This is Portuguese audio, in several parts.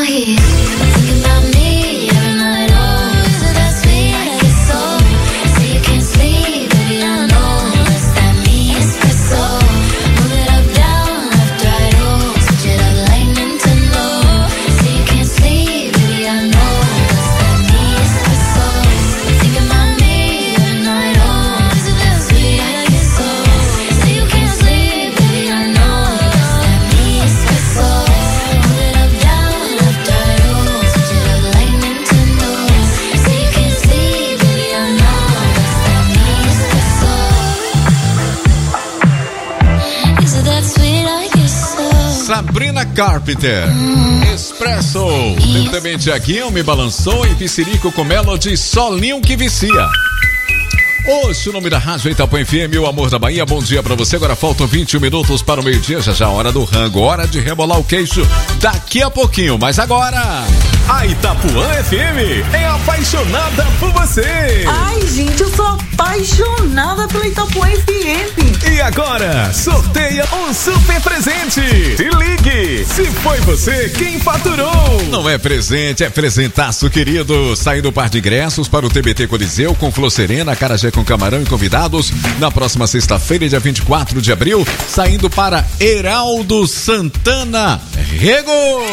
not here. Thinking about me every night. Oh, is it that sweet? I get so. So you can't sleep, baby, I know. Is that me? Espresso. Move it up, down, left, right, oh. Switch it up like Nintendo. So you can't sleep, baby, I know. Is that me? Espresso. Thinking about me every night. Oh, is it that sweet? I get so. So you can't sleep, baby, I know. Is that me? Espresso. Move it up, down, left, right, oh. Switch it up like Nintendo. So you can't sleep, baby, I know. Is that me? Espresso. Is it that sweet? I guess so. Sabrina Carpenter, Espresso. Lentamente aqui, me balançou em Piscirico com Melody, Solinho que vicia. Hoje, o nome da rádio Itapuã FM, o amor da Bahia. Bom dia pra você. Agora faltam 21 minutos para o meio-dia. Já a hora do rango, hora de rebolar o queixo daqui a pouquinho. Mas agora, a Itapuã FM é apaixonada por você. Ai, gente, eu sou apaixonada pela Itapuã FM. E agora, sorteia um super presente. Se ligue, se foi você quem faturou. Não é presente, é presentaço, querido. Saindo o par de ingressos para o TBT Coliseu com Flor Serena, Acarajé com Camarão e convidados na próxima sexta-feira, dia 24 de abril, saindo para Heraldo Santana Rego.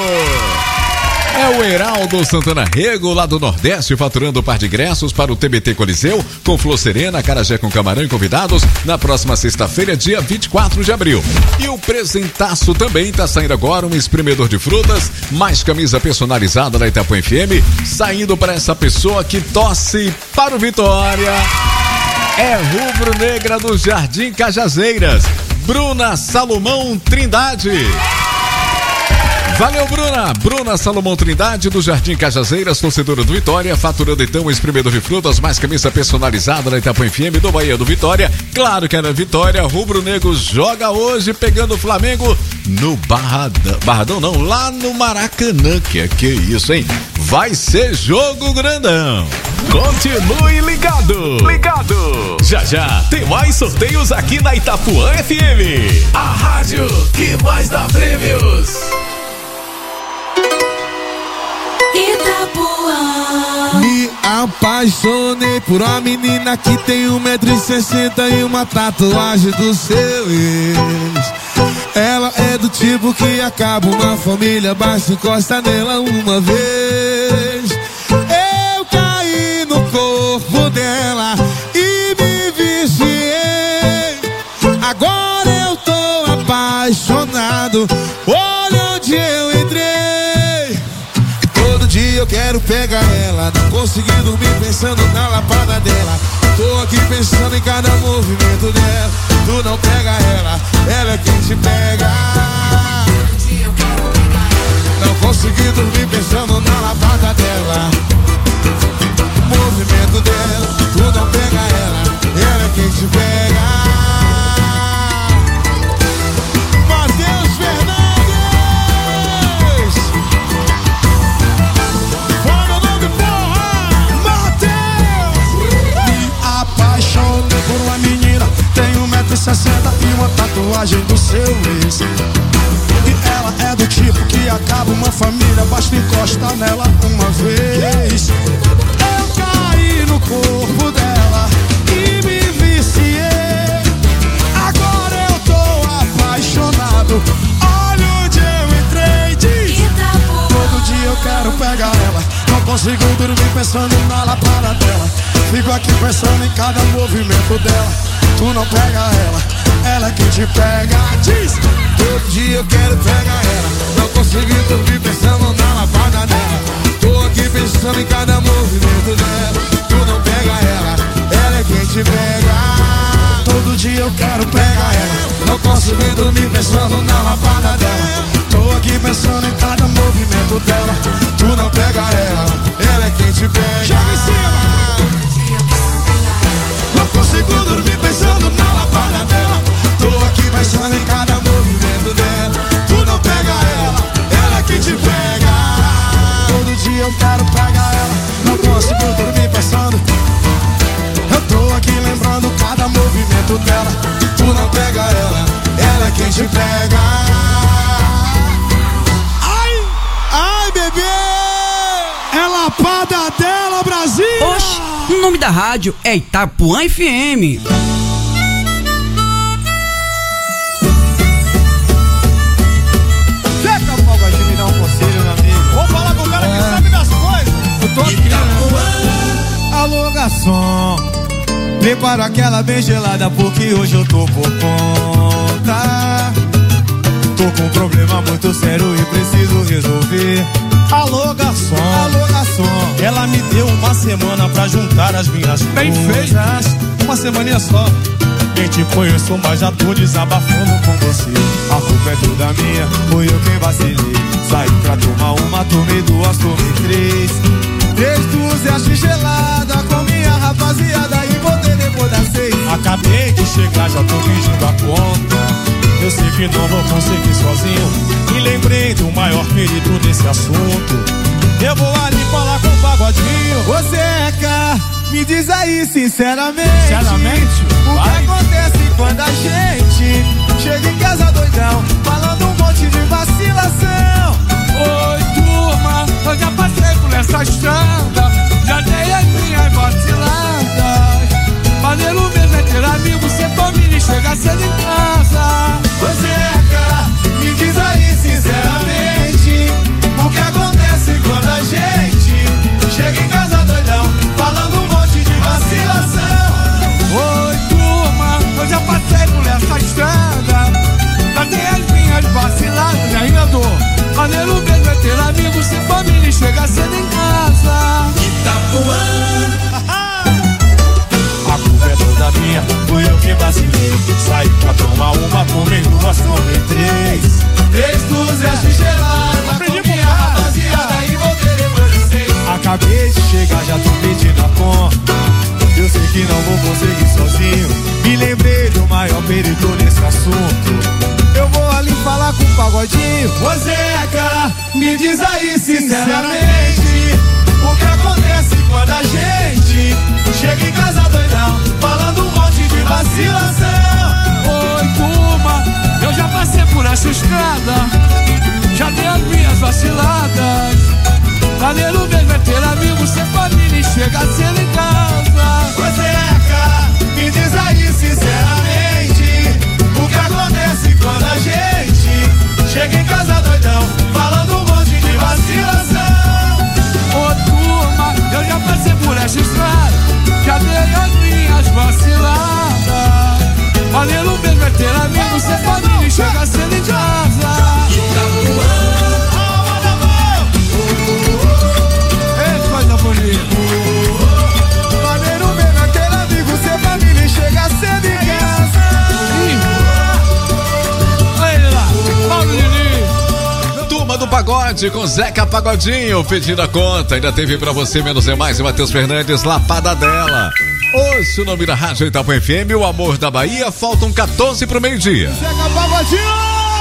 É o Heraldo Santana Rego, lá do Nordeste, faturando o par de ingressos para o TBT Coliseu, com Flor Serena, Acarajé com Camarão e convidados, na próxima sexta-feira, dia 24 de abril. E o presentaço também tá saindo agora, um espremedor de frutas, mais camisa personalizada da Itapuã FM, saindo para essa pessoa que torce para o Vitória. É rubro-negra do Jardim Cajazeiras, Bruna Salomão Trindade. Valeu, Bruna! Bruna Salomão Trindade, do Jardim Cajazeiras, torcedora do Vitória, faturando então o espremedor de frutas, mais camisa personalizada da Itapuã FM do Bahia do Vitória. Claro que é na Vitória, Rubro Negro joga hoje, pegando o Flamengo no Barradão não, lá no Maracanã, que isso, hein? Vai ser jogo grandão! Continue ligado! Já tem mais sorteios aqui na Itapuã FM, a rádio que mais dá prêmios. Itapuã. Me apaixonei por uma menina que tem 1,60 m e uma tatuagem do seu ex. Ela é do tipo que acaba uma família, basta encosta nela uma vez. Eu caí no corpo dela e me viciei. Agora eu tô apaixonado, olha onde eu entrei. Eu quero pegar ela, não consegui dormir pensando na lapada dela. Tô aqui pensando em cada movimento dela. Tu não pega ela, ela é quem te pega. Não consegui dormir pensando na lapada dela. Movimento dela, tu não pega ela é quem te pega. Por uma menina, tem 1,60 m e uma tatuagem do seu ex. E ela é do tipo que acaba uma família, basta encostar nela uma vez. Eu caí no corpo dela e me viciei. Agora eu tô apaixonado, olha onde eu entrei. Diz. Todo dia eu quero pegar ela, não consigo dormir pensando na lapada dela. Fico aqui pensando em cada movimento dela. Tu não pega ela é quem te pega. Diz. Todo dia eu quero pegar ela, não consegui dormir pensando na lapada dela. Tô aqui pensando em cada movimento dela. Tu não pega ela é quem te pega. Todo dia eu quero pegar ela, não consegui dormir pensando na lapada dela. Tô aqui pensando em cada movimento dela. Tu não pega ela é quem te pega. Joga em cima. Não consigo dormir pensando na lapada dela. Tô aqui pensando em cada movimento dela. Tu não pega ela é quem te pega. Todo dia eu quero pegar ela, não consigo dormir pensando. Eu tô aqui lembrando cada movimento dela. Tu não pega ela é quem te pega. Ai, bebê! Lapada dela, Brasil! Oxe, o nome da rádio é Itapuã FM. Chega, Paulo, de me dar um conselho, meu amigo. Vamos falar com o cara que sabe das coisas. Eu tô aqui. Alô, garçom, prepara aquela bem gelada porque hoje eu tô por conta. Tô com um problema muito sério e preciso resolver. Alô, garçom, ela me deu uma semana pra juntar as minhas bem coisas. Uma semaninha só. Nem te conheço, mas já tô desabafando com você. A culpa é toda minha, foi eu quem vacilei. Saí pra tomar uma, tomei duas, tomei três. 3 gelada com minha rapaziada e voltei depois das 6. Acabei de chegar, já tô pedindo a conta. Eu sei que não vou conseguir sozinho e lembrei do maior perigo desse assunto. Eu vou ali falar com o Pagodinho. Ô Zeca, me diz aí sinceramente, o que acontece quando a gente chega em casa doidão, falando um monte de vacilação. Oi, turma, eu já passei por essa estrada, já dei as minhas vaciladas. Maneiro mesmo é ter amigo, ser família e chegar cedo em casa. Ô Zeca, me diz aí sinceramente, o que acontece quando a gente chega em casa doidão, falando um monte de vacilação. Oi, turma, eu já passei por essa estrada, já dei as minhas vaciladas, ainda dou. Maneiro mesmo é ter amigo, ser família e chegar cedo em casa. Itapuã. A culpa é toda minha, fui eu que vacilei. Saí pra tomar uma, tomei duas, tomei 3. 3 de gelada com minha rapaziada e voltei depois de 6. Acabei de chegar, já tô pedindo a conta. Eu sei que não vou conseguir sozinho, me lembrei do maior perigo nesse assunto. Eu vou ali falar com o Pagodinho. Ô Zeca, me diz aí sinceramente, o que acontece quando a gente chega em casa doidão, falando um monte de vacilação. Oi, turma, eu já passei por essa estrada, já dei as minhas vaciladas. Maneiro mesmo é ter amigo, ser família e chegar cedo em casa. Ô Zeca, me diz aí sinceramente, o que acontece quando a gente chega em casa doidão, falando um monte de vacilação. Ô turma, eu já passei por essa estrada, já dei as minhas vaciladas. Maneiro mesmo é ter amigo, ser família e chegar cedo em casa. Ei, coisa bonita. Maneiro mesmo é ter amigo, ser família e chegar cedo em casa. Olha ele lá, Paulo Diniz. Turma do Pagode com Zeca Pagodinho pedindo a conta. Ainda teve pra você menos é mais e Matheus Fernandes, Lapada dela. Hoje o nome da Rádio Itapuã FM, o amor da Bahia. Faltam 14 pro meio-dia. Zeca Pagodinho!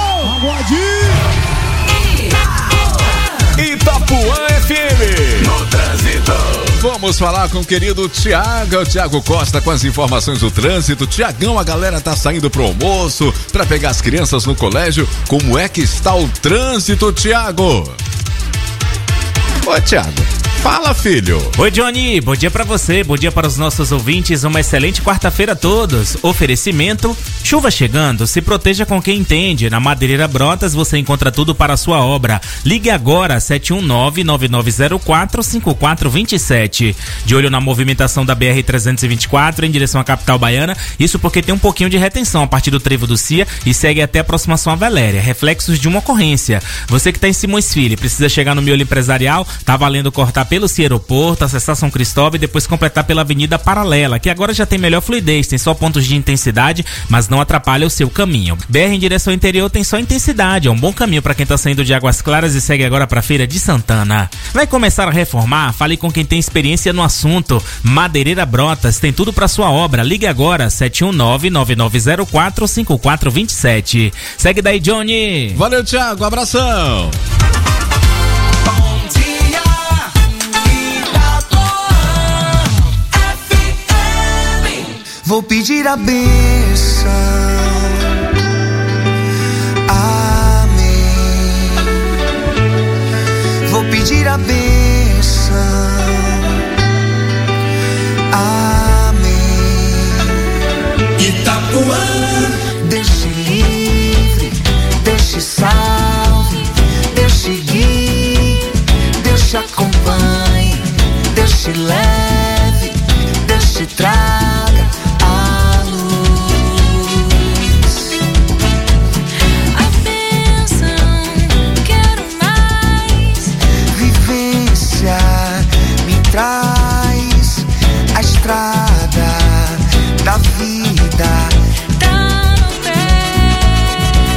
Itapuã FM. No trânsito. Vamos falar com o querido Tiago, o Tiago Costa com as informações do trânsito. Tiagão, a galera tá saindo pro almoço, pra pegar as crianças no colégio. Como é que está o trânsito, Tiago? Ô, Tiago, fala, filho. Oi, Johnny, bom dia pra você, bom dia para os nossos ouvintes, uma excelente quarta-feira a todos. Oferecimento, chuva chegando, se proteja com quem entende. Na Madeireira Brotas você encontra tudo para a sua obra. Ligue agora, 719-9904-5427. De olho na movimentação da BR-324 em direção à capital baiana, isso porque tem um pouquinho de retenção a partir do trevo do CIA e segue até a aproximação à Valéria, reflexos de uma ocorrência. Você que tá em Simões Filho, precisa chegar no miolo empresarial, tá valendo cortar pelo CIA Aeroporto, acessar São Cristóvão e depois completar pela Avenida Paralela, que agora já tem melhor fluidez, tem só pontos de intensidade, mas não atrapalha o seu caminho. BR em direção ao interior tem só intensidade, é um bom caminho para quem tá saindo de Águas Claras e segue agora para Feira de Santana. Vai começar a reformar? Fale com quem tem experiência no assunto. Madeireira Brotas tem tudo para sua obra. Ligue agora, 719-9904-5427. Segue daí, Johnny. Valeu, Tiago, abração. Vou pedir a bênção, amém. Vou pedir a bênção, Deus te leve, Deus te traga a luz. A bênção, quero mais. Vivência me traz a estrada da vida. Tá no pé.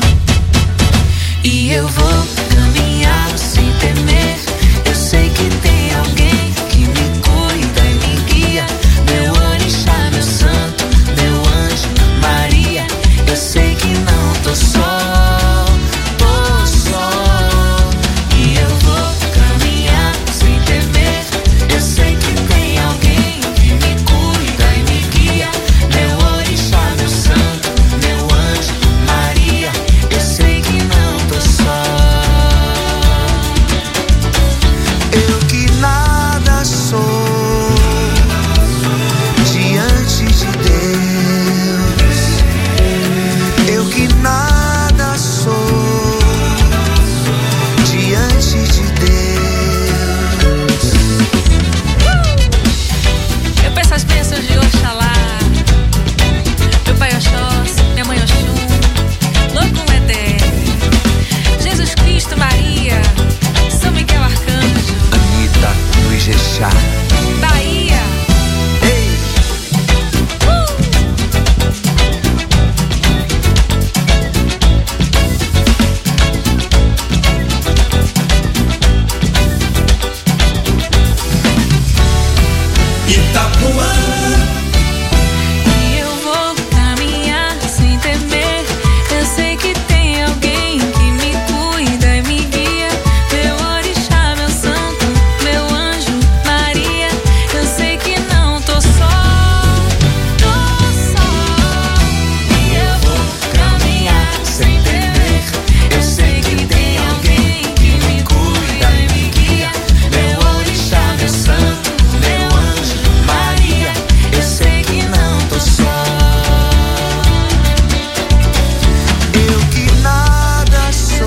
E eu vou caminhar sem temer. Eu sei que tem alguém que me cuida e me guia. Meu orixá, meu santo, meu anjo, Maria. Eu sei que não tô só, tô só. E eu vou caminhar sem temer. Eu sei que tem alguém que me cuida e me guia. Meu orixá, meu santo, meu anjo, Maria. Eu sei que não tô só. Eu que nada sou diante de Deus. Eu que nada sou diante de Deus. Eu peço as bênçãos de Oxalá, meu pai Oxóssi, minha mãe Oxum, Logum Edé, Jesus Cristo, Maria, São Miguel Arcanjo, Anitta no Ijexá. Bahia. Ei! Itapuã. E eu vou caminhar sem temer. Eu sei que tem alguém que me cuida e me guia. Meu orixá, meu santo, meu anjo, Maria. Eu sei que não tô só, tô só. E eu vou caminhar sem temer. Eu sei que tem alguém que me cuida e me guia. Meu orixá, meu santo, meu anjo, Maria. Eu sei que não tô só. Eu que nada sou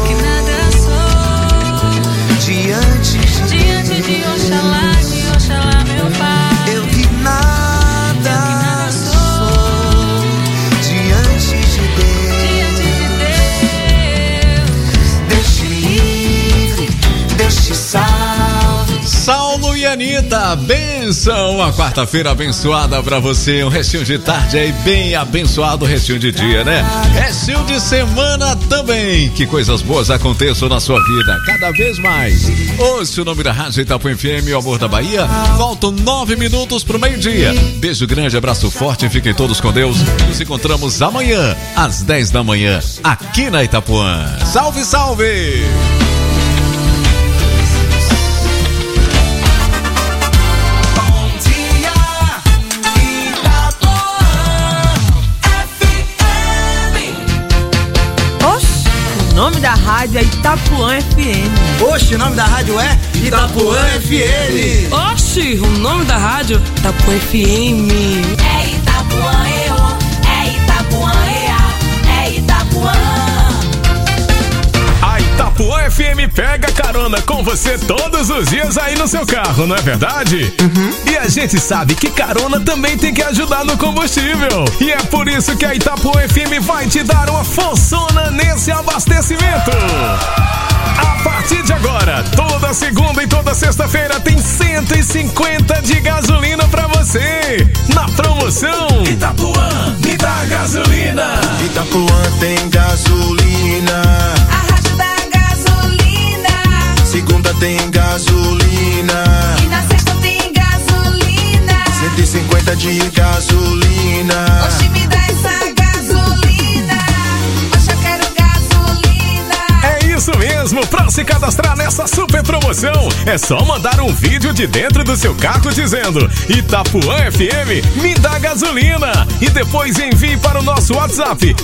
diante Diante de Oxalá, meu pai. Eu que nada sou diante de Deus. Deus te livre, Deus te salve. Saulo e Anitta, benção! A quarta-feira abençoada pra você, um restinho de tarde aí bem abençoado, restinho de dia, né? Restinho de semana também, que coisas boas aconteçam na sua vida, cada vez mais. Ouça o nome da Rádio Itapuã FM, o amor da Bahia, faltam 9 minutos pro meio-dia. Beijo grande, abraço forte, fiquem todos com Deus. Nos encontramos amanhã, às 10 da manhã, aqui na Itapuã. Salve, salve! Oxe, o nome da rádio é Itapuã FM. Oxe, o nome da rádio é Itapuã FM. Oxe, o nome da rádio Itapuã FM. É Itapuã, é Itapuã, é Itapuã. A Itapuã FM pega carona com você todos os dias aí no seu carro, não é verdade? E a gente sabe que carona também tem que ajudar no combustível. E é por isso que a Itapuã FM vai te dar uma forçona nesse abastecimento. A partir de agora, toda segunda e toda sexta-feira tem 150 de gasolina pra você. Na promoção Itapuã, me dá gasolina. Itapuã tem gasolina. A rádio da gasolina. Segunda tem gasolina. E na sexta tem gasolina. 150 de gasolina. Oxe, me dá essa gasolina. Oxe, eu quero gasolina. É isso mesmo, pra se cadastrar nessa super promoção, é só mandar um vídeo de dentro do seu carro dizendo Itapuã FM, me dá gasolina. E depois envie para o nosso WhatsApp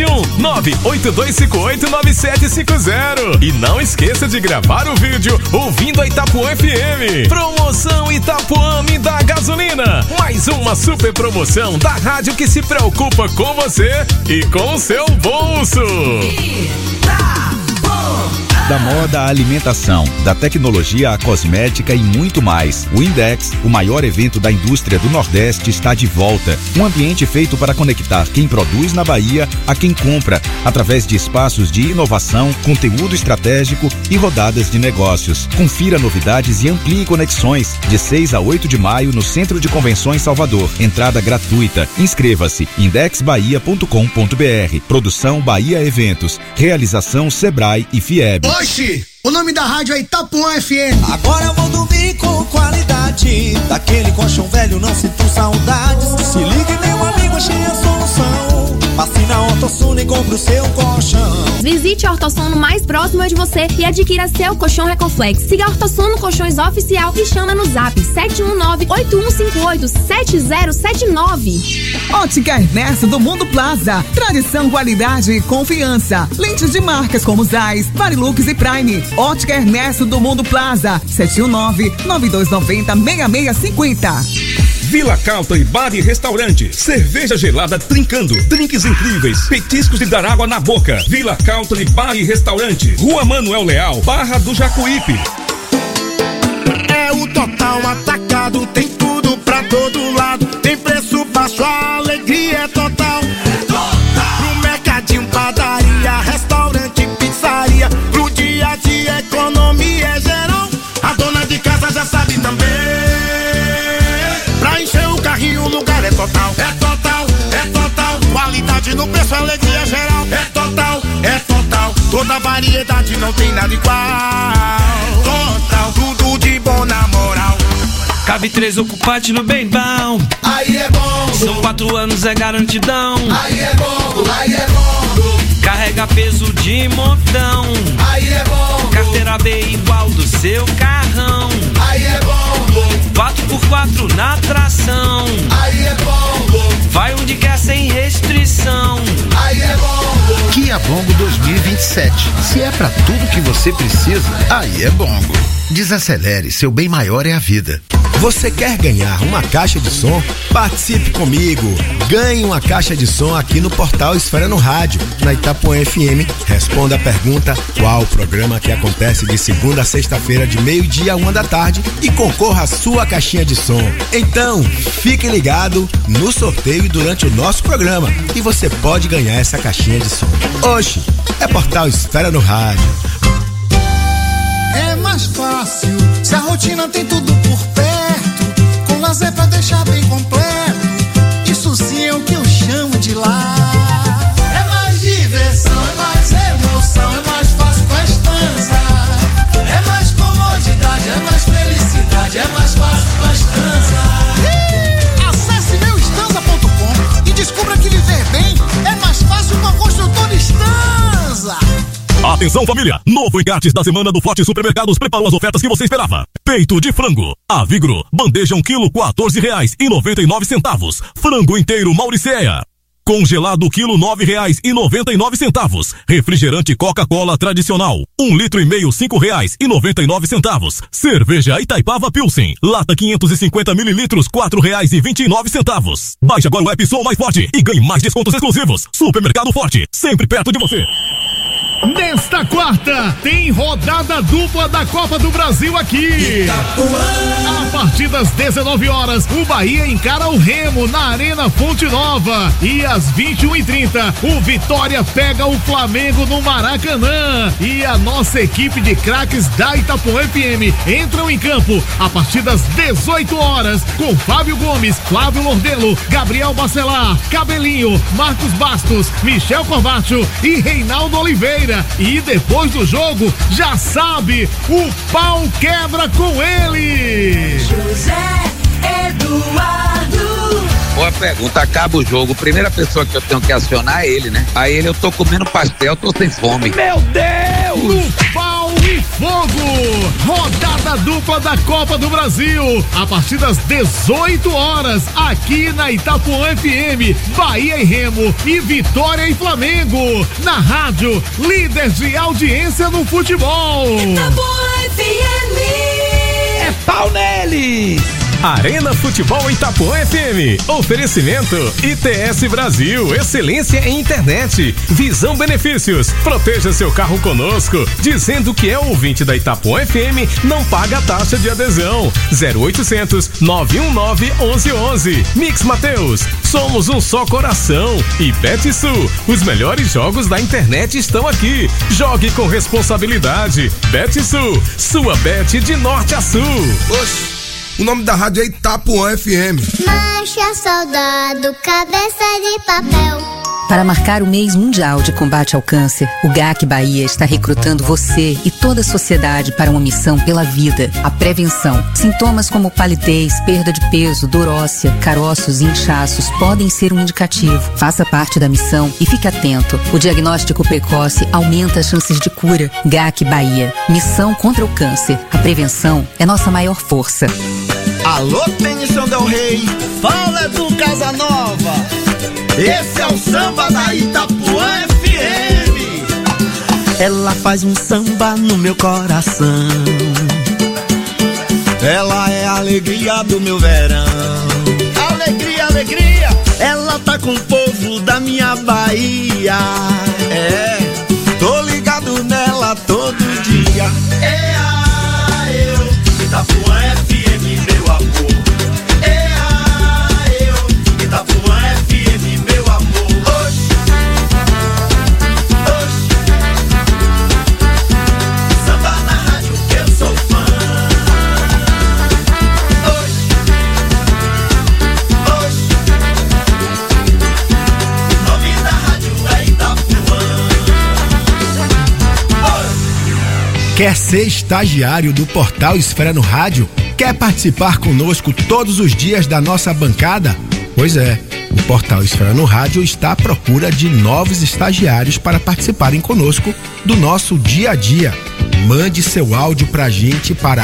71982589750. E não esqueça de gravar o vídeo ouvindo a Itapuã FM. Promoção Itapuã, me dá gasolina. Mais uma super promoção da rádio que se preocupa com você e com o seu bolso. Itapuã. Da moda à alimentação, da tecnologia à cosmética e muito mais. O Index, o maior evento da indústria do Nordeste, está de volta. Um ambiente feito para conectar quem produz na Bahia a quem compra, através de espaços de inovação, conteúdo estratégico e rodadas de negócios. Confira novidades e amplie conexões. De 6 a 8 de maio no Centro de Convenções Salvador. Entrada gratuita. Inscreva-se. indexbahia.com.br. Produção Bahia Eventos. Realização Sebrae e Fieb. Oxi, o nome da rádio é Itapuã FM. Agora eu vou dormir com qualidade. Daquele colchão velho não sinto saudades. Se ligue, meu amigo, achei a solução. Passe na Ortosuno e compre o seu colchão. Visite a Ortosuno mais próxima de você e adquira seu colchão Recoflex. Siga a Ortosuno Colchões Oficial e chama no zap 719-8158-7079. Ótica Ernesto do Mundo Plaza. Tradição, qualidade e confiança. Lentes de marcas como Zeiss, Varilux e Prime. Ótica Ernesto do Mundo Plaza. 719-9290-6650. Vila Country Bar e Restaurante. Cerveja gelada trincando. Drinks incríveis. Petiscos de dar água na boca. Vila Country Bar e Restaurante. Rua Manuel Leal, Barra do Jacuípe. É o Total Atacado. Tem tudo pra todo lado. Tem preço baixo, a alegria é total. Pro mercadinho, padaria, restaurante, pizzaria. Pro dia a dia, economia é geral. A dona de casa já sabe também. Pra encher o carrinho, o lugar é total. É total, é total. Qualidade no preço, alegria é geral. É total, é total. Toda variedade, não tem nada igual. Total, tudo de bom na moral. Cabe 3 ocupantes no bem bom. Aí é bom. São 4 anos, é garantidão. Aí é bom, aí é bom. Carrega peso de montão. Aí é bom. Carteira B igual do seu carrão. Aí é bom. 4x4 na tração. Aí é bom. Vai onde quer sem restrição. Aí é bom. Kia Bongo 2027. Se é pra tudo que você precisa, aí é Bongo. Desacelere, seu bem maior é a vida. Você quer ganhar uma caixa de som? Participe comigo. Ganhe uma caixa de som aqui no portal Esfera no Rádio, na Itapuã FM. Responda a pergunta: qual o programa que acontece de segunda a sexta-feira de 12h a 1h e concorra à sua caixinha de som. Então, fique ligado no sorteio durante o nosso programa e você pode ganhar essa caixinha de som. Oxe, é portal Esfera no Rádio. É mais fácil se a rotina tem tudo por perto, com lazer pra deixar bem completo. Isso sim é o que eu chamo de lar. É mais diversão, é mais emoção, é mais fácil com a Estanza. É mais comodidade, é mais felicidade, é mais fácil com a Estanza. Acesse meuestanza.com e descubra que viver bem é mais fácil com a construtora Estanza. Atenção, família! Novo engates da semana do Forte Supermercados preparou as ofertas que você esperava. Peito de frango, a Vigro, bandeja 1 quilo, R$14,99. Frango inteiro Mauricéia. Congelado quilo, R$9,99. Refrigerante Coca-Cola tradicional, 1,5 litro, R$5,99. Cerveja Itaipava Pilsen, lata 550 mililitros, R$4,29. Baixe agora o app Sou Mais Forte e ganhe mais descontos exclusivos. Supermercado Forte, sempre perto de você. Nesta quarta, tem rodada dupla da Copa do Brasil aqui. A partir das 19 horas, o Bahia encara o Remo na Arena Fonte Nova. E às 21h30, o Vitória pega o Flamengo no Maracanã. E a nossa equipe de craques da Itapuã FM entram em campo a partir das 18 horas com Fábio Gomes, Flávio Lordelo, Gabriel Bacelar, Cabelinho, Marcos Bastos, Michel Corbacho e Reinaldo Oliveira. E depois do jogo, já sabe, o pau quebra com ele. José Eduardo. Boa pergunta, acaba o jogo, primeira pessoa que eu tenho que acionar é ele, né? Aí eu tô comendo pastel, tô sem fome. Meu Deus! No pau e fogo, rodada dupla da Copa do Brasil, a partir das 18 horas, aqui na Itapuã FM, Bahia e Remo e Vitória e Flamengo, na rádio, líder de audiência no futebol. Itapuã FM. É pau neles! Arena Futebol Itapuã FM. Oferecimento ITS Brasil. Excelência em internet. Visão Benefícios. Proteja seu carro conosco. Dizendo que é ouvinte da Itapuã FM, não paga taxa de adesão. 0800 919 1111. Mix Mateus. Somos um só coração. E Betsul. Os melhores jogos da internet estão aqui. Jogue com responsabilidade. Betsul. Sua bet de norte a sul. Oxe. O nome da rádio é Itapuã FM. Marcha, soldado, cabeça de papel. Para marcar o mês mundial de combate ao câncer, o GAC Bahia está recrutando você e toda a sociedade para uma missão pela vida, a prevenção. Sintomas como palidez, perda de peso, dor óssea, caroços e inchaços podem ser um indicativo. Faça parte da missão e fique atento. O diagnóstico precoce aumenta as chances de cura. GAC Bahia. Missão contra o câncer. A prevenção é nossa maior força. Alô, Tênison Del Rey, fala do Casanova. Esse é o samba da Itapuã FM. Ela faz um samba no meu coração. Ela é a alegria do meu verão. Alegria, alegria. Ela tá com o povo da minha Bahia. É, tô ligado nela todo dia. Eu, Itapuã FM, meu amor. Eu, Itapuã FM, meu amor. Oxe, oxe. Samba na rádio que eu sou fã. Oxe, oxe. O nome da rádio é Itapuã. Oxe. Quer ser estagiário do Portal Esfera no Rádio? Quer participar conosco todos os dias da nossa bancada? Pois é, o Portal Esfera no Rádio está à procura de novos estagiários para participarem conosco do nosso dia a dia. Mande seu áudio pra gente para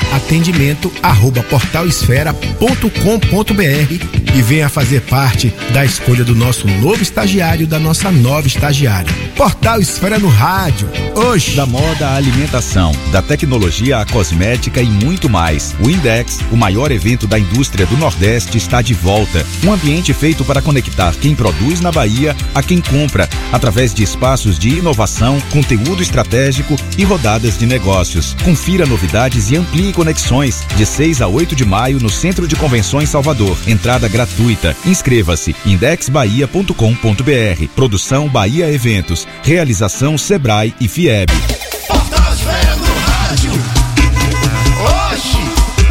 atendimento@portalesfera.com.br e venha fazer parte da escolha do nosso novo estagiário, da nossa nova estagiária. Portal Esfera no Rádio, hoje. Da moda à alimentação, da tecnologia à cosmética e muito mais. O Index, o maior evento da indústria do Nordeste, está de volta. Um ambiente feito para conectar quem produz na Bahia a quem compra, através de espaços de inovação, conteúdo estratégico e rodadas de negócios. Confira novidades e amplie conexões. De 6 a 8 de maio no Centro de Convenções Salvador. Entrada gratuita. Inscreva-se. indexbahia.com.br. Produção Bahia Eventos. Realização Sebrae e FIEB. Portal Esfera no rádio. Oxi.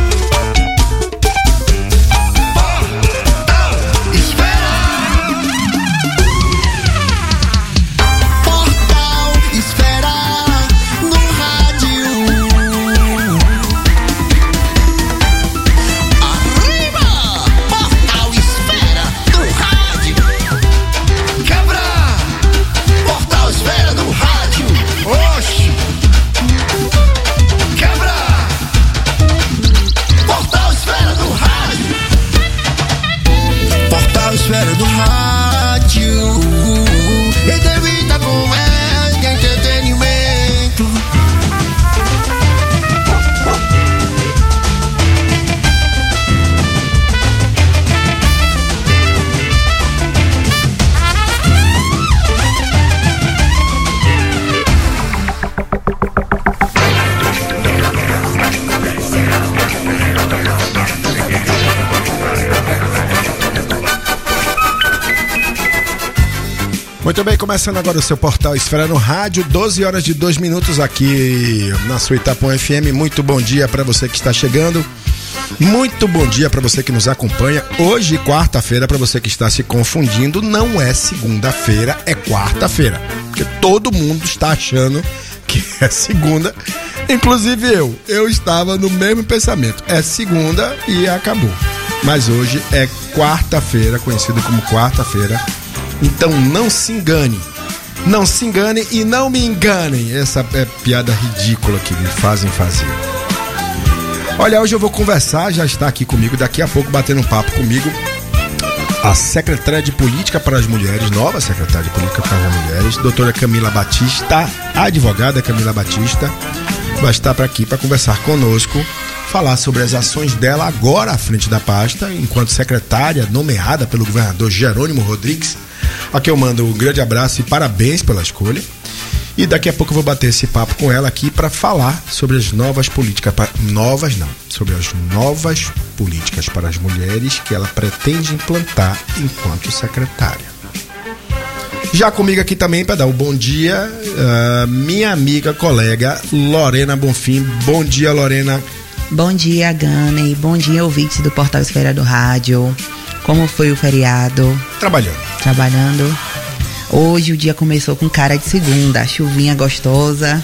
Portal Esfera no rádio. Arriba! Portal Esfera no rádio. Quebra! Portal Esfera no rádio. Oxi! Quebra! Portal Esfera no rádio. Portal Esfera do rádio. Entrevista com entretenimento. Muito bem, começando agora o seu Portal Esfera no Rádio, 12 horas e 2 minutos aqui na sua Itapuã FM. Muito bom dia para você que está chegando. Muito bom dia para você que nos acompanha. Hoje, quarta-feira, para você que está se confundindo, não é segunda-feira, é quarta-feira. Porque todo mundo está achando que é segunda, inclusive eu estava no mesmo pensamento. É segunda e acabou. Mas hoje é quarta-feira, conhecido como quarta-feira. Então não se engane. Não se engane e não me enganem. Essa é piada ridícula que me fazem fazer. Olha, hoje eu vou conversar, já está aqui comigo, daqui a pouco batendo um papo comigo, a secretária de Política para as Mulheres, nova secretária de Política para as Mulheres, doutora Camila Batista, a advogada Camila Batista, vai estar aqui para conversar conosco falar sobre as ações dela agora à frente da pasta, enquanto secretária nomeada pelo governador Jerônimo Rodrigues, a que eu mando um grande abraço e parabéns pela escolha. E daqui a pouco eu vou bater esse papo com ela aqui para falar sobre as novas políticas, sobre as novas políticas para as mulheres que ela pretende implantar enquanto secretária. Já comigo aqui também para dar um bom dia, minha amiga, colega Lorena Bonfim. Bom dia, Lorena. Bom dia, Gane. Bom dia, ouvintes do Portal Esfera do Rádio. Como foi o feriado? Trabalhando. Hoje o dia começou com cara de segunda, chuvinha gostosa.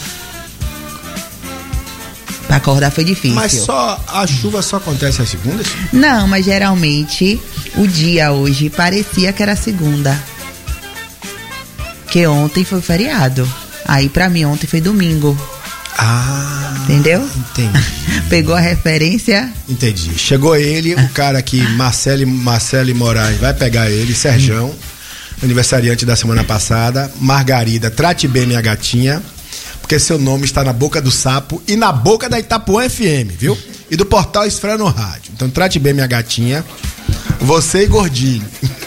Pra acordar foi difícil. Mas a chuva só acontece às segundas? Não, mas geralmente o dia hoje parecia que era segunda. Porque ontem foi feriado. Aí pra mim ontem foi domingo. Entendeu? Entendi. Pegou a referência? Entendi. Chegou ele, o cara que Marcele Moraes vai pegar ele, Serjão, aniversariante da semana passada. Margarida, trate bem minha gatinha, porque seu nome está na boca do sapo e na boca da Itapuã FM, viu? E do Portal Esfera no Rádio. Então trate bem minha gatinha, você e Gordinho.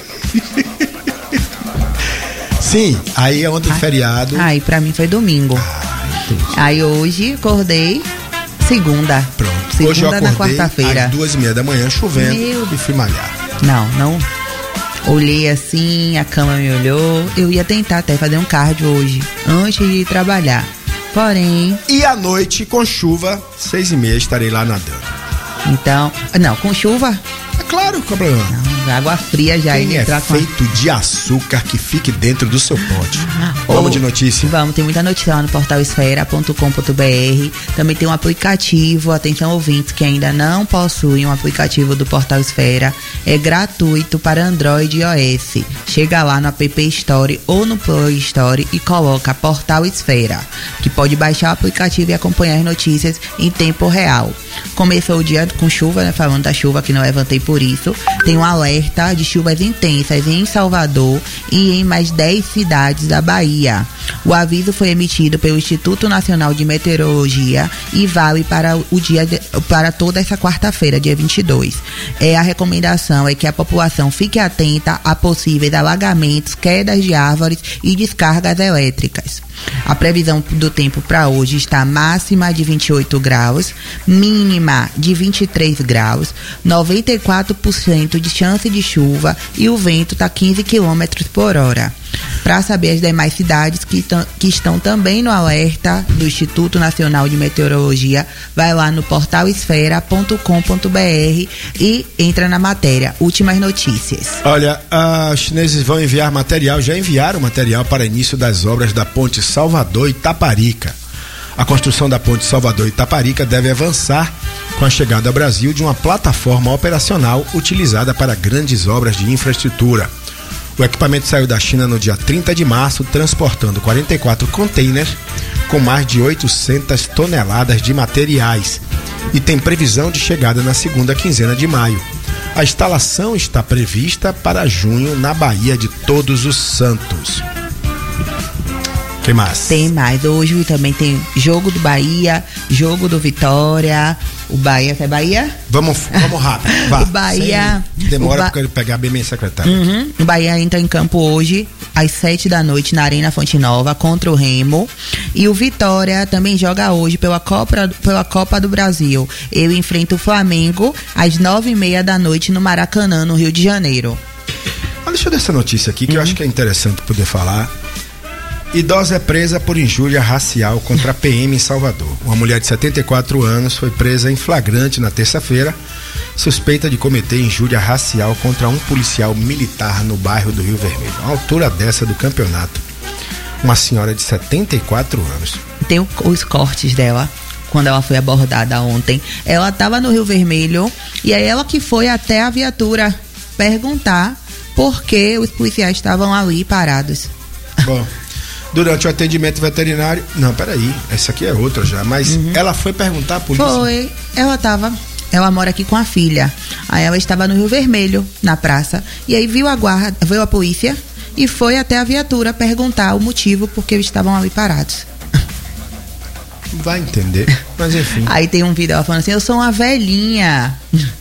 Sim, aí é ontem feriado. Aí pra mim foi domingo. Aí hoje acordei segunda. Pronto. Segunda Hoje eu acordei na quarta-feira. às 2:30 da manhã, chovendo, e fui malhar. Não. Olhei assim, a cama me olhou. Eu ia tentar até fazer um cardio hoje, antes de trabalhar. Porém... E à noite, com chuva, 6:30, estarei lá nadando. Então... Não, com chuva? É claro, que é problema. Não, água fria já. Quem é feito de açúcar que fique dentro do seu pote. Vamos de notícia? Vamos, tem muita notícia lá no portal esfera.com.br. Também tem um aplicativo, atenção ouvintes que ainda não possuem um aplicativo do Portal Esfera. É gratuito para Android e iOS. Chega lá no App Store ou no Play Store e coloca Portal Esfera, que pode baixar o aplicativo e acompanhar as notícias em tempo real. Começou o dia com chuva, né? Falando da chuva que não levantei por isso. Tem um alerta de chuvas intensas em Salvador e em mais 10 cidades da Bahia. O aviso foi emitido pelo Instituto Nacional de Meteorologia e vale para toda essa quarta-feira, dia 22. A recomendação é que a população fique atenta a possíveis alagamentos, quedas de árvores e descargas elétricas. A previsão do tempo para hoje está máxima de 28 graus, mínima de 23 graus, 94% de chance de chuva e o vento está 15 km por hora. Para saber as demais cidades que estão também no alerta do Instituto Nacional de Meteorologia, vai lá no portalesfera.com.br e entra na matéria Últimas Notícias. Olha, os chineses vão enviar material, já enviaram material para início das obras da ponte Salvador-Itaparica. A construção da ponte Salvador-Itaparica deve avançar com a chegada ao Brasil de uma plataforma operacional utilizada para grandes obras de infraestrutura. O equipamento saiu da China no dia 30 de março, transportando 44 containers com mais de 800 toneladas de materiais e tem previsão de chegada na segunda quinzena de maio. A instalação está prevista para junho na Baía de Todos os Santos. Tem mais? Tem mais. Hoje também tem jogo do Bahia, jogo do Vitória. O Bahia, é Bahia? Vamos rápido. Vá. O Bahia. Demora porque ele pegar bem minha secretária. O Bahia entra em campo hoje, às 7 da noite, na Arena Fonte Nova, contra o Remo. E o Vitória também joga hoje pela Copa do Brasil. Ele enfrenta o Flamengo às 9:30 da noite no Maracanã, no Rio de Janeiro. Deixa eu dar essa notícia aqui que eu acho que é interessante poder falar. Idosa é presa por injúria racial contra a PM em Salvador. Uma mulher de 74 anos foi presa em flagrante na terça-feira, suspeita de cometer injúria racial contra um policial militar no bairro do Rio Vermelho. A altura dessa do campeonato. Uma senhora de 74 anos. Tem os cortes dela. Quando ela foi abordada ontem, ela estava no Rio Vermelho e é ela que foi até a viatura perguntar por que os policiais estavam ali parados. Bom, durante o atendimento veterinário... Não, peraí, essa aqui é outra já, mas ela foi perguntar à polícia? Foi, ela mora aqui com a filha. Aí ela estava no Rio Vermelho, na praça, e aí viu a polícia e foi até a viatura perguntar o motivo por que eles estavam ali parados. vai entender. Mas enfim. Aí tem um vídeo ela falando assim, eu sou uma velhinha.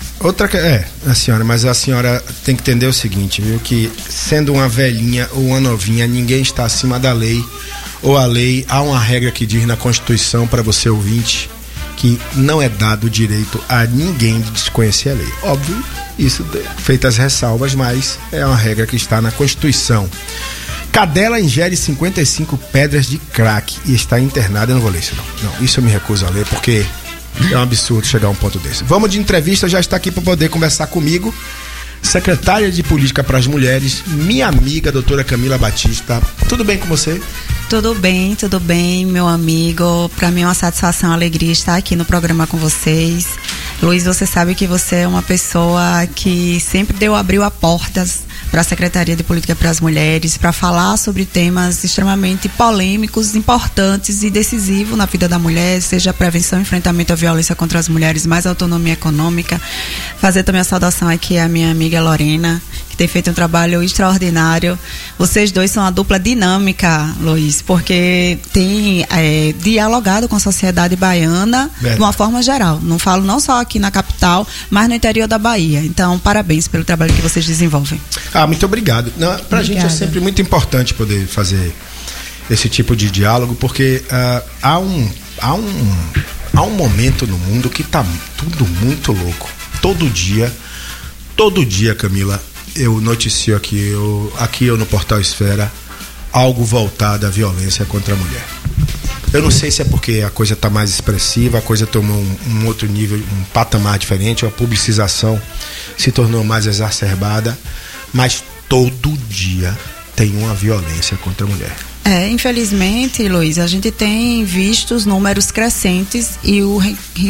A senhora, mas a senhora tem que entender o seguinte, viu? Que sendo uma velhinha ou uma novinha, ninguém está acima da lei ou a lei. Há uma regra que diz na Constituição, para você ouvinte, que não é dado o direito a ninguém de desconhecer a lei. Óbvio, isso feitas ressalvas, mas é uma regra que está na Constituição. Cadela ingere 55 pedras de crack e está internada. Eu não vou ler isso não. Não, isso eu me recuso a ler porque é um absurdo chegar a um ponto desse. Vamos de entrevista, já está aqui para poder conversar comigo. Secretária de Política para as Mulheres, minha amiga, doutora Camila Batista. Tudo bem com você? Tudo bem, meu amigo. Para mim é uma satisfação, uma alegria estar aqui no programa com vocês. Luiz, você sabe que você é uma pessoa que sempre abriu as portas para a Secretaria de Política para as Mulheres, para falar sobre temas extremamente polêmicos, importantes e decisivos na vida da mulher, seja a prevenção e enfrentamento à violência contra as mulheres, mais autonomia econômica. Fazer também a saudação aqui à minha amiga Lorena, que tem feito um trabalho extraordinário. Vocês dois são uma dupla dinâmica, Luiz, porque tem dialogado com a sociedade baiana de uma forma geral. Não falo não só aqui na capital, mas no interior da Bahia. Então, parabéns pelo trabalho que vocês desenvolvem. Muito obrigado. Pra gente é sempre muito importante poder fazer esse tipo de diálogo, porque há um momento no mundo que tá tudo muito louco. Todo dia, Camila, eu noticio aqui eu no Portal Esfera, algo voltado à violência contra a mulher. Eu não sei se é porque a coisa está mais expressiva, a coisa tomou um outro nível, um patamar diferente, a publicização se tornou mais exacerbada, mas todo dia tem uma violência contra a mulher. Infelizmente, Luiz, a gente tem visto os números crescentes e o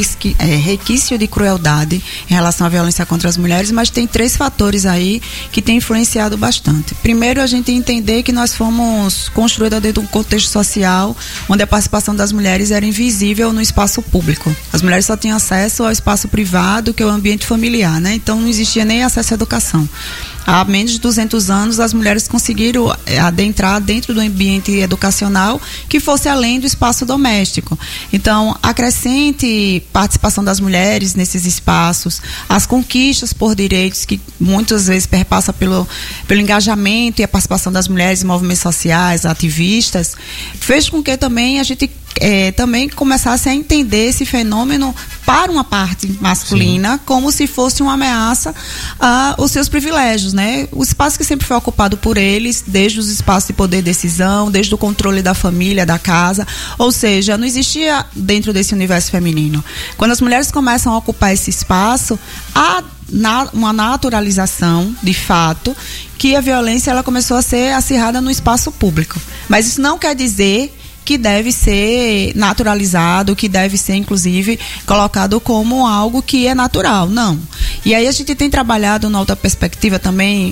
requisito de crueldade em relação à violência contra as mulheres, mas tem 3 fatores aí que têm influenciado bastante. Primeiro, a gente entender que nós fomos construídos dentro de um contexto social onde a participação das mulheres era invisível no espaço público. As mulheres só tinham acesso ao espaço privado, que é o ambiente familiar, né? Então não existia nem acesso à educação. Há menos de 200 anos, as mulheres conseguiram adentrar dentro do ambiente educacional que fosse além do espaço doméstico. Então, a crescente participação das mulheres nesses espaços, as conquistas por direitos que muitas vezes perpassa pelo engajamento e a participação das mulheres em movimentos sociais, ativistas, fez com que também a gente também começasse a entender esse fenômeno para uma parte masculina. Sim. Como se fosse uma ameaça aos seus privilégios, né? O espaço que sempre foi ocupado por eles, desde os espaços de poder e decisão, desde o controle da família, da casa, ou seja, não existia dentro desse universo feminino. Quando as mulheres começam a ocupar esse espaço, há uma naturalização, de fato, que a violência ela começou a ser acirrada no espaço público. Mas isso não quer dizer que deve ser naturalizado, que deve ser, inclusive, colocado como algo que é natural. Não. E aí a gente tem trabalhado na outra perspectiva também,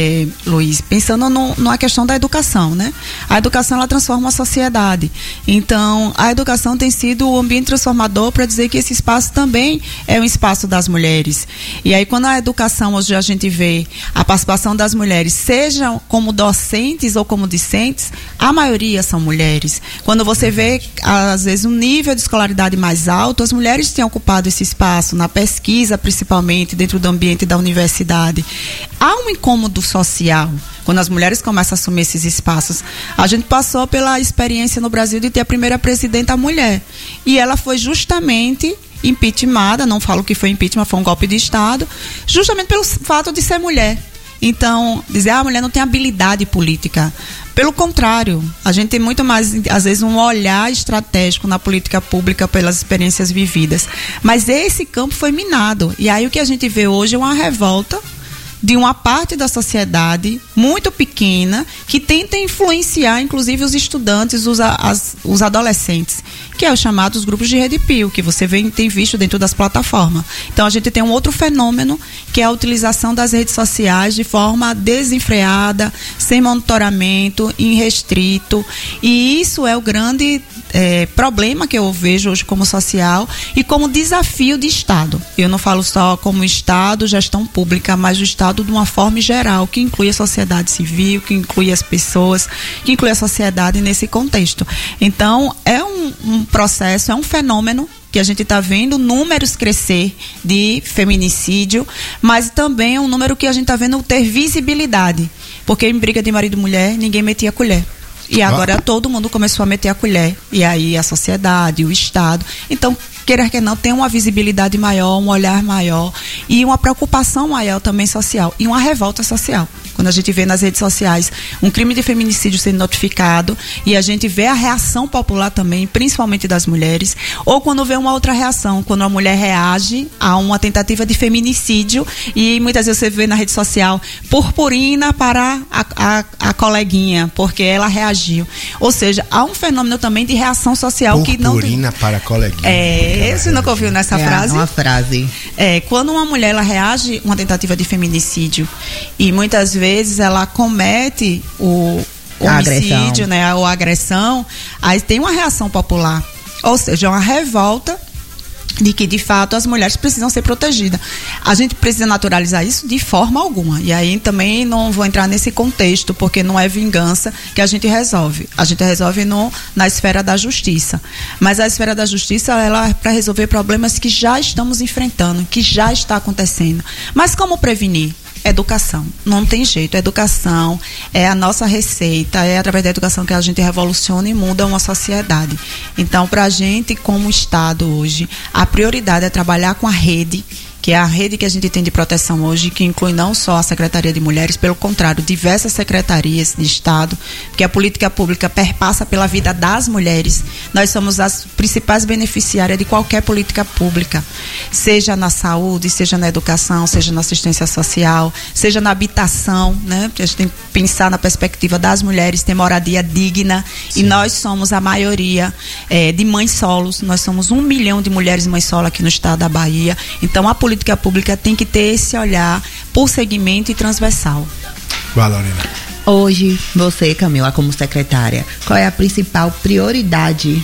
Luiz, pensando numa questão da educação, né? A educação, ela transforma a sociedade. Então, a educação tem sido o ambiente transformador para dizer que esse espaço também é um espaço das mulheres. E aí, quando a educação, hoje a gente vê a participação das mulheres, sejam como docentes ou como discentes, a maioria são mulheres. Quando você vê, às vezes, um nível de escolaridade mais alto, as mulheres têm ocupado esse espaço, na pesquisa principalmente, dentro do ambiente da universidade. Há um incômodo social quando as mulheres começam a assumir esses espaços. A gente passou pela experiência no Brasil de ter a primeira presidenta mulher. E ela foi justamente impeachmentada, não falo que foi impeachment, foi um golpe de Estado, justamente pelo fato de ser mulher. Então, dizer, a mulher não tem habilidade política. Pelo contrário, a gente tem muito mais, às vezes, um olhar estratégico na política pública pelas experiências vividas. Mas esse campo foi minado. E aí o que a gente vê hoje é uma revolta de uma parte da sociedade muito pequena que tenta influenciar, inclusive, os estudantes, os adolescentes, que é os chamados grupos de rede pio, que você tem visto dentro das plataformas. Então, a gente tem um outro fenômeno, que é a utilização das redes sociais de forma desenfreada, sem monitoramento, irrestrito. E isso é o grande problema que eu vejo hoje como social e como desafio de Estado. Eu não falo só como Estado, gestão pública, mas o Estado de uma forma geral, que inclui a sociedade civil, que inclui as pessoas, que inclui a sociedade nesse contexto. Então, é um um processo, é um fenômeno que a gente está vendo números crescer de feminicídio, mas também é um número que a gente está vendo ter visibilidade, porque em briga de marido e mulher, ninguém metia a colher. E agora todo mundo começou a meter a colher. E aí a sociedade, o Estado. Então, querer que não, tem uma visibilidade maior, um olhar maior e uma preocupação maior também social e uma revolta social. Quando a gente vê nas redes sociais um crime de feminicídio sendo notificado e a gente vê a reação popular também, principalmente das mulheres, ou quando vê uma outra reação, quando a mulher reage a uma tentativa de feminicídio e muitas vezes você vê na rede social purpurina para a coleguinha, porque ela reagiu. Ou seja, há um fenômeno também de reação social que não... Purpurina para a coleguinha. Você nunca ouviu nessa frase? É uma frase. Quando uma mulher ela reage a uma tentativa de feminicídio e muitas vezes ela comete o homicídio, né, ou a agressão, aí tem uma reação popular, ou seja, uma revolta de que de fato as mulheres precisam ser protegidas. A gente precisa naturalizar isso de forma alguma, e aí também não vou entrar nesse contexto, porque não é vingança que a gente resolve na esfera da justiça, mas a esfera da justiça ela é para resolver problemas que já estamos enfrentando, que já está acontecendo. Mas como prevenir? Educação, não tem jeito, educação é a nossa receita, é através da educação que a gente revoluciona e muda uma sociedade. Então, para a gente, como Estado hoje, a prioridade é trabalhar com a rede, que é a rede que a gente tem de proteção hoje, que inclui não só a Secretaria de Mulheres, pelo contrário, diversas secretarias de Estado, porque a política pública perpassa pela vida das mulheres. Nós somos as principais beneficiárias de qualquer política pública, seja na saúde, seja na educação, seja na assistência social, seja na habitação, né? A gente tem que pensar na perspectiva das mulheres, ter moradia digna. Sim. E nós somos a maioria de mães solos, nós somos 1 milhão de mulheres mães solo aqui no estado da Bahia. Então a política pública tem que ter esse olhar por segmento e transversal. Valorina. Hoje, você, Camila, como secretária, qual é a principal prioridade?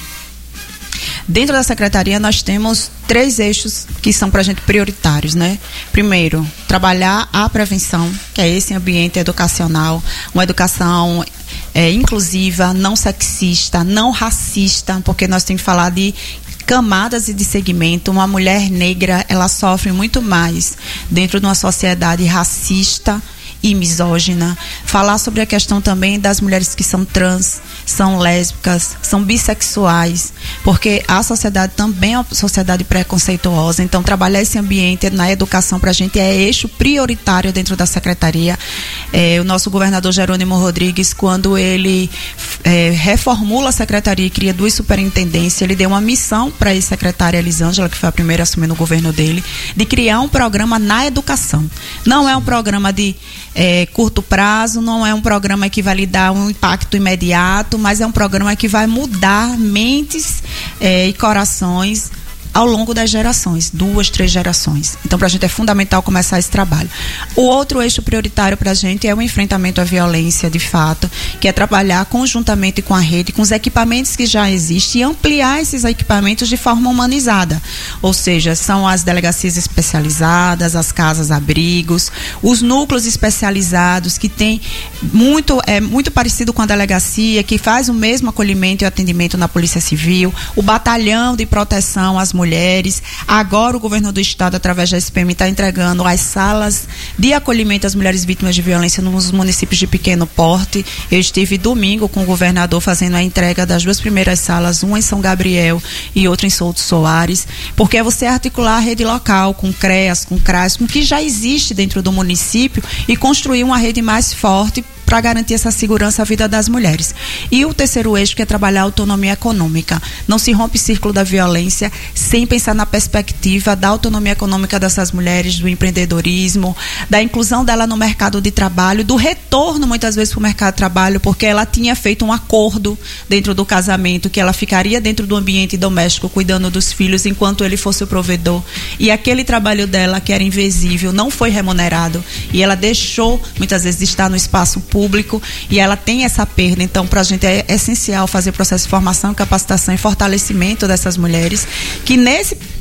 Dentro da secretaria nós temos 3 eixos que são para a gente prioritários, né? Primeiro, trabalhar a prevenção, que é esse ambiente educacional, uma educação inclusiva, não sexista, não racista, porque nós temos que falar de camadas e de segmento. Uma mulher negra, ela sofre muito mais dentro de uma sociedade racista e misógina. Falar sobre a questão também das mulheres que são trans, são lésbicas, são bissexuais, porque a sociedade também é uma sociedade preconceituosa. Então, trabalhar esse ambiente na educação para a gente é eixo prioritário dentro da secretaria. O nosso governador Jerônimo Rodrigues, quando ele reformula a secretaria e cria 2 superintendências, ele deu uma missão para a ex-secretária Elisângela, que foi a primeira a assumir no governo dele, de criar um programa na educação. Não é um programa de curto prazo, não é um programa que vai lhe dar um impacto imediato, mas é um programa que vai mudar mentes e corações ao longo das gerações, 2, 3 gerações. Então, para a gente é fundamental começar esse trabalho. O outro eixo prioritário para a gente é o enfrentamento à violência, de fato, que é trabalhar conjuntamente com a rede, com os equipamentos que já existem e ampliar esses equipamentos de forma humanizada. Ou seja, são as delegacias especializadas, as casas-abrigos, os núcleos especializados que tem muito parecido com a delegacia, que faz o mesmo acolhimento e atendimento na Polícia Civil, o batalhão de proteção às mulheres. Agora o governo do estado, através da SPM, está entregando as salas de acolhimento às mulheres vítimas de violência nos municípios de pequeno porte. Eu estive domingo com o governador fazendo a entrega das 2 primeiras salas, uma em São Gabriel e outra em Souto Soares, porque é você articular a rede local com CREAS, com CRAS, com o que já existe dentro do município e construir uma rede mais forte para garantir essa segurança à vida das mulheres. E o terceiro eixo, que é trabalhar a autonomia econômica. Não se rompe o círculo da violência sem pensar na perspectiva da autonomia econômica dessas mulheres, do empreendedorismo, da inclusão dela no mercado de trabalho, do retorno muitas vezes para o mercado de trabalho, porque ela tinha feito um acordo dentro do casamento, que ela ficaria dentro do ambiente doméstico cuidando dos filhos enquanto ele fosse o provedor. E aquele trabalho dela, que era invisível, não foi remunerado. E ela deixou muitas vezes de estar no espaço público e ela tem essa perda. Então, para a gente é essencial fazer processo de formação, capacitação e fortalecimento dessas mulheres, que nesse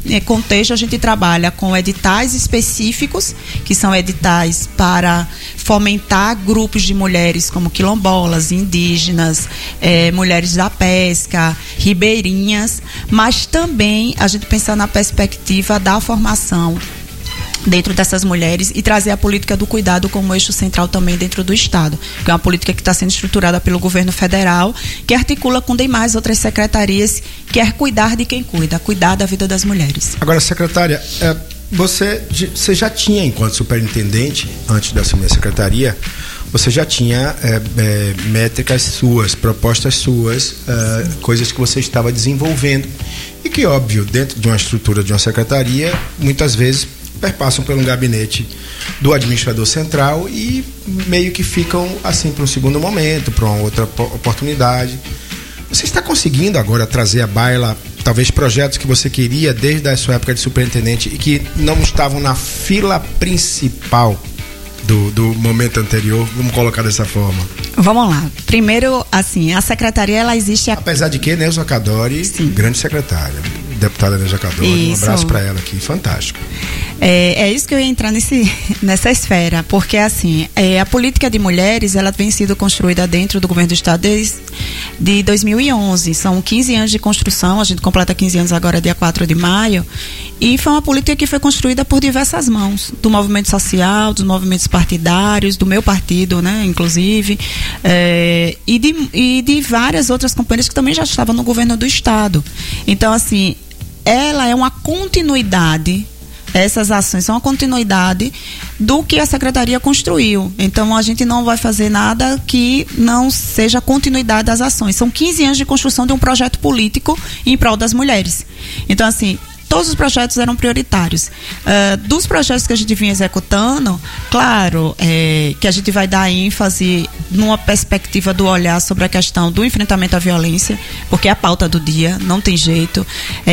contexto, a gente trabalha com editais específicos, que são editais para fomentar grupos de mulheres como quilombolas, indígenas, mulheres da pesca, ribeirinhas, mas também a gente pensa na perspectiva da formação dentro dessas mulheres e trazer a política do cuidado como eixo central também dentro do Estado, que é uma política que está sendo estruturada pelo governo federal, que articula com demais outras secretarias, que é cuidar de quem cuida, cuidar da vida das mulheres. Agora, secretária, você já tinha, enquanto superintendente, antes de assumir a secretaria, você já tinha métricas suas, propostas suas, coisas que você estava desenvolvendo e que, óbvio, dentro de uma estrutura de uma secretaria, muitas vezes perpassam por um gabinete do administrador central e meio que ficam assim para um segundo momento, para uma outra oportunidade. Você está conseguindo agora trazer à baila talvez projetos que você queria desde a sua época de superintendente e que não estavam na fila principal do momento anterior, vamos colocar dessa forma? Vamos lá. Primeiro, assim, a secretaria, ela existe... Apesar de que Neuza Cadori, grande secretária, deputada Neuza Cadori, um abraço para ela aqui, fantástico. É isso que eu ia entrar nessa esfera, porque assim, a política de mulheres, ela vem sendo construída dentro do governo do Estado desde 2011, são 15 anos de construção, a gente completa 15 anos agora dia 4 de maio, e foi uma política que foi construída por diversas mãos, do movimento social, dos movimentos partidários, do meu partido, né, inclusive, e de várias outras companhias que também já estavam no governo do Estado. Então, assim, ela é uma continuidade. Essas ações são a continuidade do que a secretaria construiu. Então, a gente não vai fazer nada que não seja a continuidade das ações. São 15 anos de construção de um projeto político em prol das mulheres. Então, assim, todos os projetos eram prioritários. Dos projetos que a gente vinha executando, claro, que a gente vai dar ênfase numa perspectiva do olhar sobre a questão do enfrentamento à violência, porque é a pauta do dia, não tem jeito.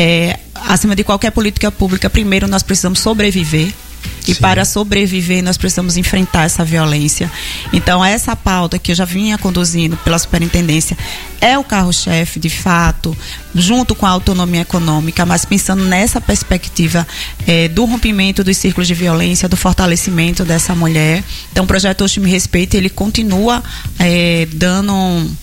Acima de qualquer política pública, primeiro nós precisamos sobreviver. E para sobreviver, nós precisamos enfrentar essa violência. Então, essa pauta que eu já vinha conduzindo pela superintendência é o carro-chefe, de fato, junto com a autonomia econômica, mas pensando nessa perspectiva do rompimento dos círculos de violência, do fortalecimento dessa mulher. Então, o projeto Hoje Me Respeita, ele continua dando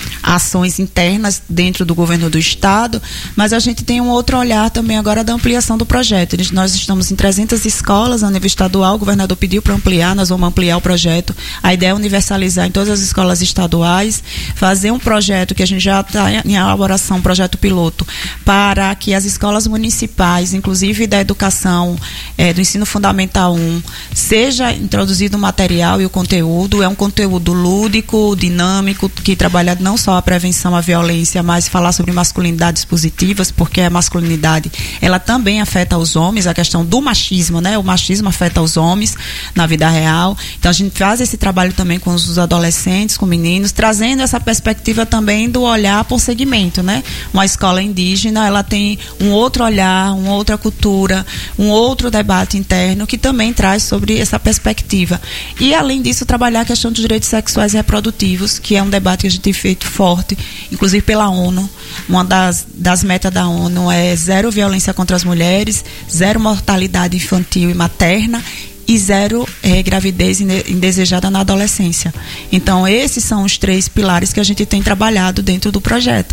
ações internas dentro do governo do Estado, mas a gente tem um outro olhar também agora da ampliação do projeto. Nós estamos em 300 escolas a nível estadual, o governador pediu para ampliar, nós vamos ampliar o projeto. A ideia é universalizar em todas as escolas estaduais, fazer um projeto que a gente já está em elaboração, um projeto piloto, para que as escolas municipais, inclusive da educação, do ensino fundamental 1, seja introduzido o material e o conteúdo. É um conteúdo lúdico, dinâmico, que trabalha não só a prevenção à violência, mas falar sobre masculinidades positivas, porque a masculinidade, ela também afeta os homens, a questão do machismo, né? O machismo afeta os homens na vida real. Então, a gente faz esse trabalho também com os adolescentes, com meninos, trazendo essa perspectiva também do olhar por segmento, né? Uma escola indígena, ela tem um outro olhar, uma outra cultura, um outro debate interno que também traz sobre essa perspectiva. E, além disso, trabalhar a questão dos direitos sexuais e reprodutivos, que é um debate que a gente tem feito forte, inclusive pela ONU. Uma das metas da ONU é zero violência contra as mulheres, zero mortalidade infantil e materna e zero gravidez indesejada na adolescência. Então, esses são os 3 pilares que a gente tem trabalhado dentro do projeto.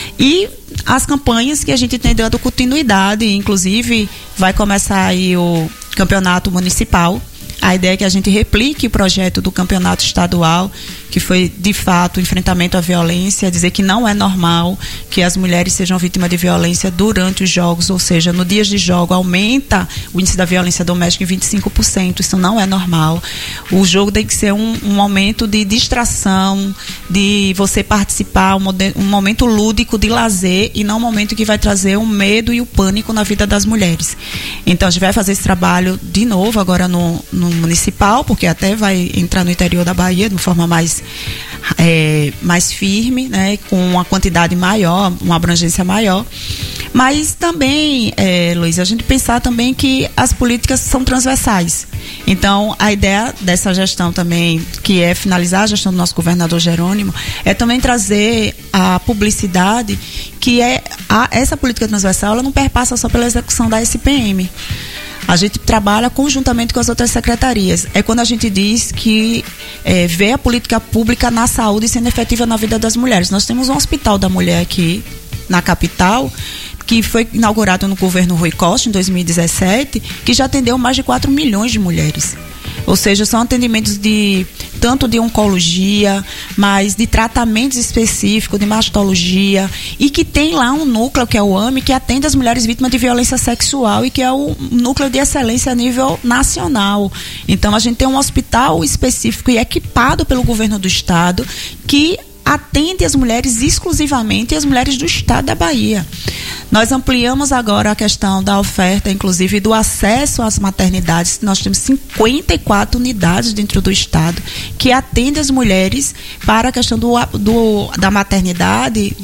E as campanhas que a gente tem dado continuidade, inclusive vai começar aí o campeonato municipal. A ideia é que a gente replique o projeto do campeonato estadual, que foi, de fato, o enfrentamento à violência, dizer que não é normal que as mulheres sejam vítimas de violência durante os jogos, ou seja, no dias de jogo aumenta o índice da violência doméstica em 25%, isso não é normal. O jogo tem que ser um momento de distração, de você participar, um momento lúdico de lazer e não um momento que vai trazer o medo e o pânico na vida das mulheres. Então, a gente vai fazer esse trabalho de novo agora no municipal, porque até vai entrar no interior da Bahia de uma forma mais firme, né, com uma quantidade maior, uma abrangência maior, Mas também, Luiz, a gente pensar também que as políticas são transversais. Então, a ideia dessa gestão também, que é finalizar a gestão do nosso governador Jerônimo, é também trazer a publicidade, que essa política transversal, ela não perpassa só pela execução da SPM. A gente trabalha conjuntamente com as outras secretarias. É quando a gente diz que vê a política pública na saúde sendo efetiva na vida das mulheres. Nós temos um hospital da mulher aqui na capital, que foi inaugurado no governo Rui Costa em 2017, que já atendeu mais de 4 milhões de mulheres. Ou seja, são atendimentos tanto de oncologia, mas de tratamentos específicos, de mastologia, e que tem lá um núcleo, que é o AME, que atende as mulheres vítimas de violência sexual e que é o núcleo de excelência a nível nacional. Então, a gente tem um hospital específico e equipado pelo governo do estado que atende as mulheres exclusivamente e as mulheres do estado da Bahia. Nós ampliamos agora a questão da oferta, inclusive do acesso às maternidades. Nós temos 54 unidades dentro do estado que atendem as mulheres para a questão da maternidade,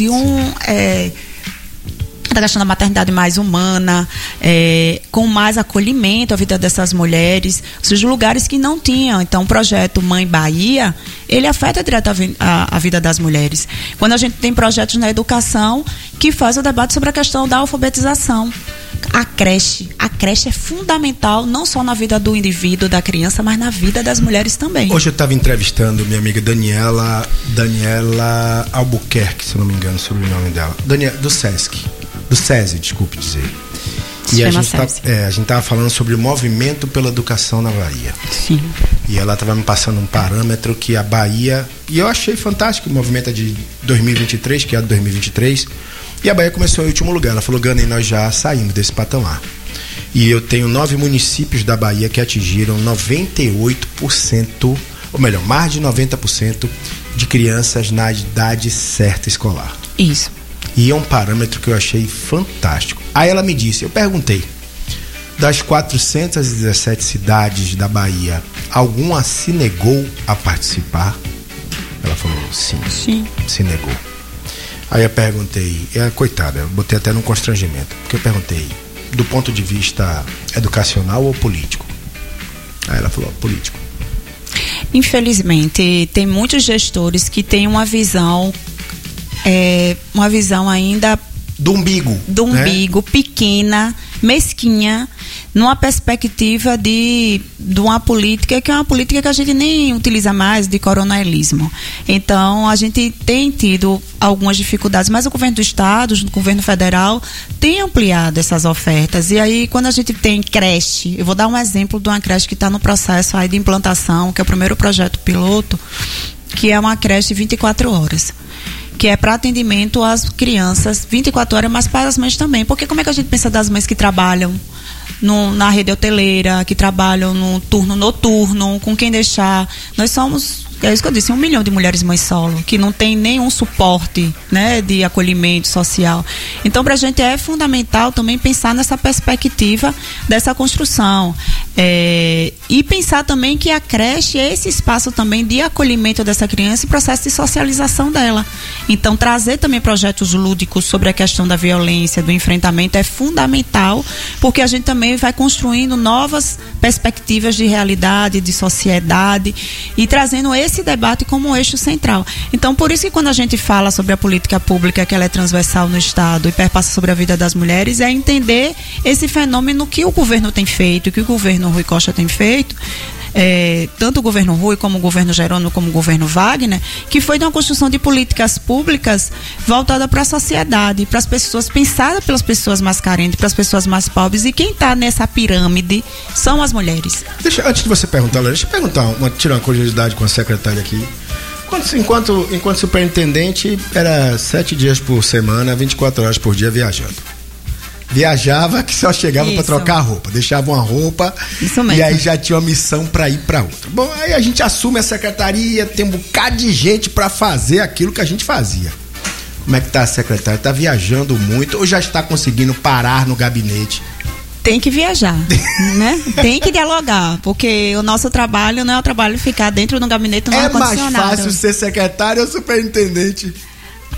da questão da maternidade mais humana, com mais acolhimento à vida dessas mulheres, ou seja, lugares que não tinham. Então, o projeto Mãe Bahia, ele afeta diretamente a vida das mulheres. Quando a gente tem projetos na educação que faz o debate sobre a questão da alfabetização. A creche é fundamental, não só na vida do indivíduo, da criança, mas na vida das mulheres também. Hoje eu estava entrevistando minha amiga Daniela Albuquerque, se eu não me engano, sobre o nome dela. Do SESI, desculpe dizer. E a gente estava falando sobre o movimento pela educação na Bahia. Sim. E ela estava me passando um parâmetro que a Bahia... E eu achei fantástico, o movimento é de 2023, que é de 2023. E a Bahia começou em último lugar. Ela falou, Gana, e nós já saímos desse patamar. E eu tenho 9 municípios da Bahia que atingiram 98%, ou melhor, mais de 90% de crianças na idade certa escolar. Isso. E é um parâmetro que eu achei fantástico. Aí ela me disse, eu perguntei, das 417 cidades da Bahia, alguma se negou a participar? Ela falou, sim. Se negou. Aí eu perguntei, coitada, eu botei até num constrangimento, porque eu perguntei, do ponto de vista educacional ou político? Aí ela falou, político. Infelizmente, tem muitos gestores que têm uma visão ainda do umbigo, pequena, mesquinha, numa perspectiva de uma política que é uma política que a gente nem utiliza mais, de coronelismo. Então, a gente tem tido algumas dificuldades, mas o governo do estado, o governo federal, tem ampliado essas ofertas. E aí, quando a gente tem creche, eu vou dar um exemplo de uma creche que está no processo aí de implantação, que é o primeiro projeto piloto, que é uma creche 24 horas. Que é para atendimento às crianças 24 horas, mas para as mães também. Porque como é que a gente pensa das mães que trabalham na rede hoteleira, que trabalham no turno noturno, com quem deixar? Nós somos, é isso que eu disse, 1 milhão de mulheres mães solo, que não tem nenhum suporte, né, de acolhimento social. Então, para a gente é fundamental também pensar nessa perspectiva dessa construção. E pensar também que a creche é esse espaço também de acolhimento dessa criança e processo de socialização dela. Então, trazer também projetos lúdicos sobre a questão da violência, do enfrentamento é fundamental, porque a gente também vai construindo novas perspectivas de realidade, de sociedade e trazendo esse debate como um eixo central. Então, por isso que quando a gente fala sobre a política pública, que ela é transversal no Estado e perpassa sobre a vida das mulheres, é entender esse fenômeno que o governo tem feito, que o governo Rui Costa tem feito, tanto o governo Rui como o governo Jerônimo como o governo Wagner, que foi de uma construção de políticas públicas voltada para a sociedade, para as pessoas, pensada pelas pessoas mais carentes, para as pessoas mais pobres, e quem está nessa pirâmide são as mulheres. Antes de você perguntar, deixa eu perguntar, tirar uma curiosidade com a secretária aqui. Enquanto superintendente, era 7 dias por semana, 24 horas por dia viajando. Viajava que só chegava para trocar a roupa, deixava uma roupa e aí já tinha uma missão para ir para outra. Bom, aí a gente assume a secretaria, tem um bocado de gente para fazer aquilo que a gente fazia. Como é que tá a secretária? Tá viajando muito ou já está conseguindo parar no gabinete? Tem que viajar, né? Tem que dialogar, porque o nosso trabalho não é o trabalho de ficar dentro do gabinete no ar-condicionado. É mais fácil ser secretário ou superintendente?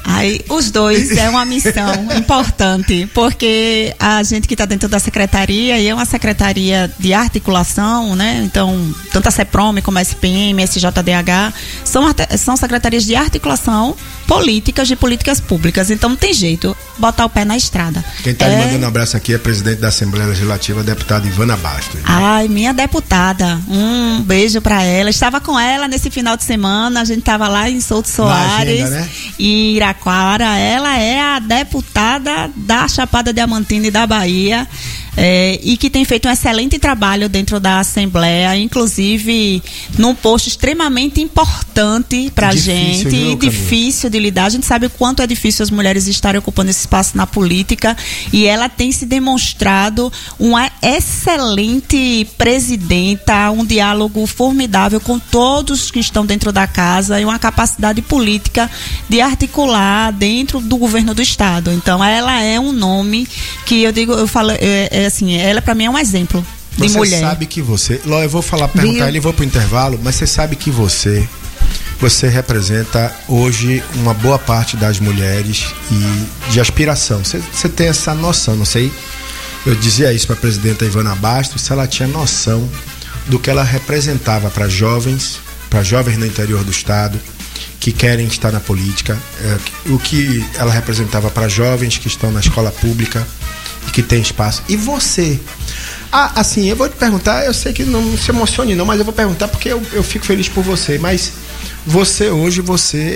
Aí, os dois é uma missão importante, porque a gente que está dentro da secretaria, e é uma secretaria de articulação, né? Então, tanto a CEPROM como a SPM, SJDH, são secretarias de articulação políticas, de políticas públicas. Então, não tem jeito, botar o pé na estrada. Quem está lhe mandando um abraço aqui é a presidente da Assembleia Legislativa, a deputada Ivana Bastos. Ai, minha deputada, um beijo para ela. Estava com ela nesse final de semana, a gente estava lá em Souto Soares, agenda, né? em Iraquara. Ela é a deputada da Chapada Diamantina e da Bahia. E que tem feito um excelente trabalho dentro da Assembleia, inclusive num posto extremamente importante pra gente, e difícil de lidar. A gente sabe o quanto é difícil as mulheres estarem ocupando esse espaço na política, e ela tem se demonstrado uma excelente presidenta, um diálogo formidável com todos que estão dentro da casa e uma capacidade política de articular dentro do governo do estado. Então ela é um nome que eu falo, assim, ela para mim é um exemplo de mulher. Você sabe que você... Ló, eu vou perguntar ele, vou pro intervalo, mas você sabe que você representa hoje uma boa parte das mulheres e de aspiração. Você tem essa noção, não sei. Eu dizia isso para a presidenta Ivana Bastos, se ela tinha noção do que ela representava para jovens no interior do estado que querem estar na política, o que ela representava para jovens que estão na escola pública e que tem espaço. E você? Assim, eu vou te perguntar, eu sei que não se emocione não, mas eu vou perguntar porque eu fico feliz por você, mas você hoje, você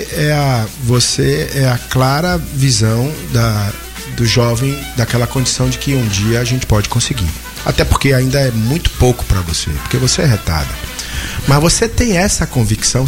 é a clara visão do jovem, daquela condição de que um dia a gente pode conseguir. Até porque ainda é muito pouco para você, porque você é retada. Mas você tem essa convicção,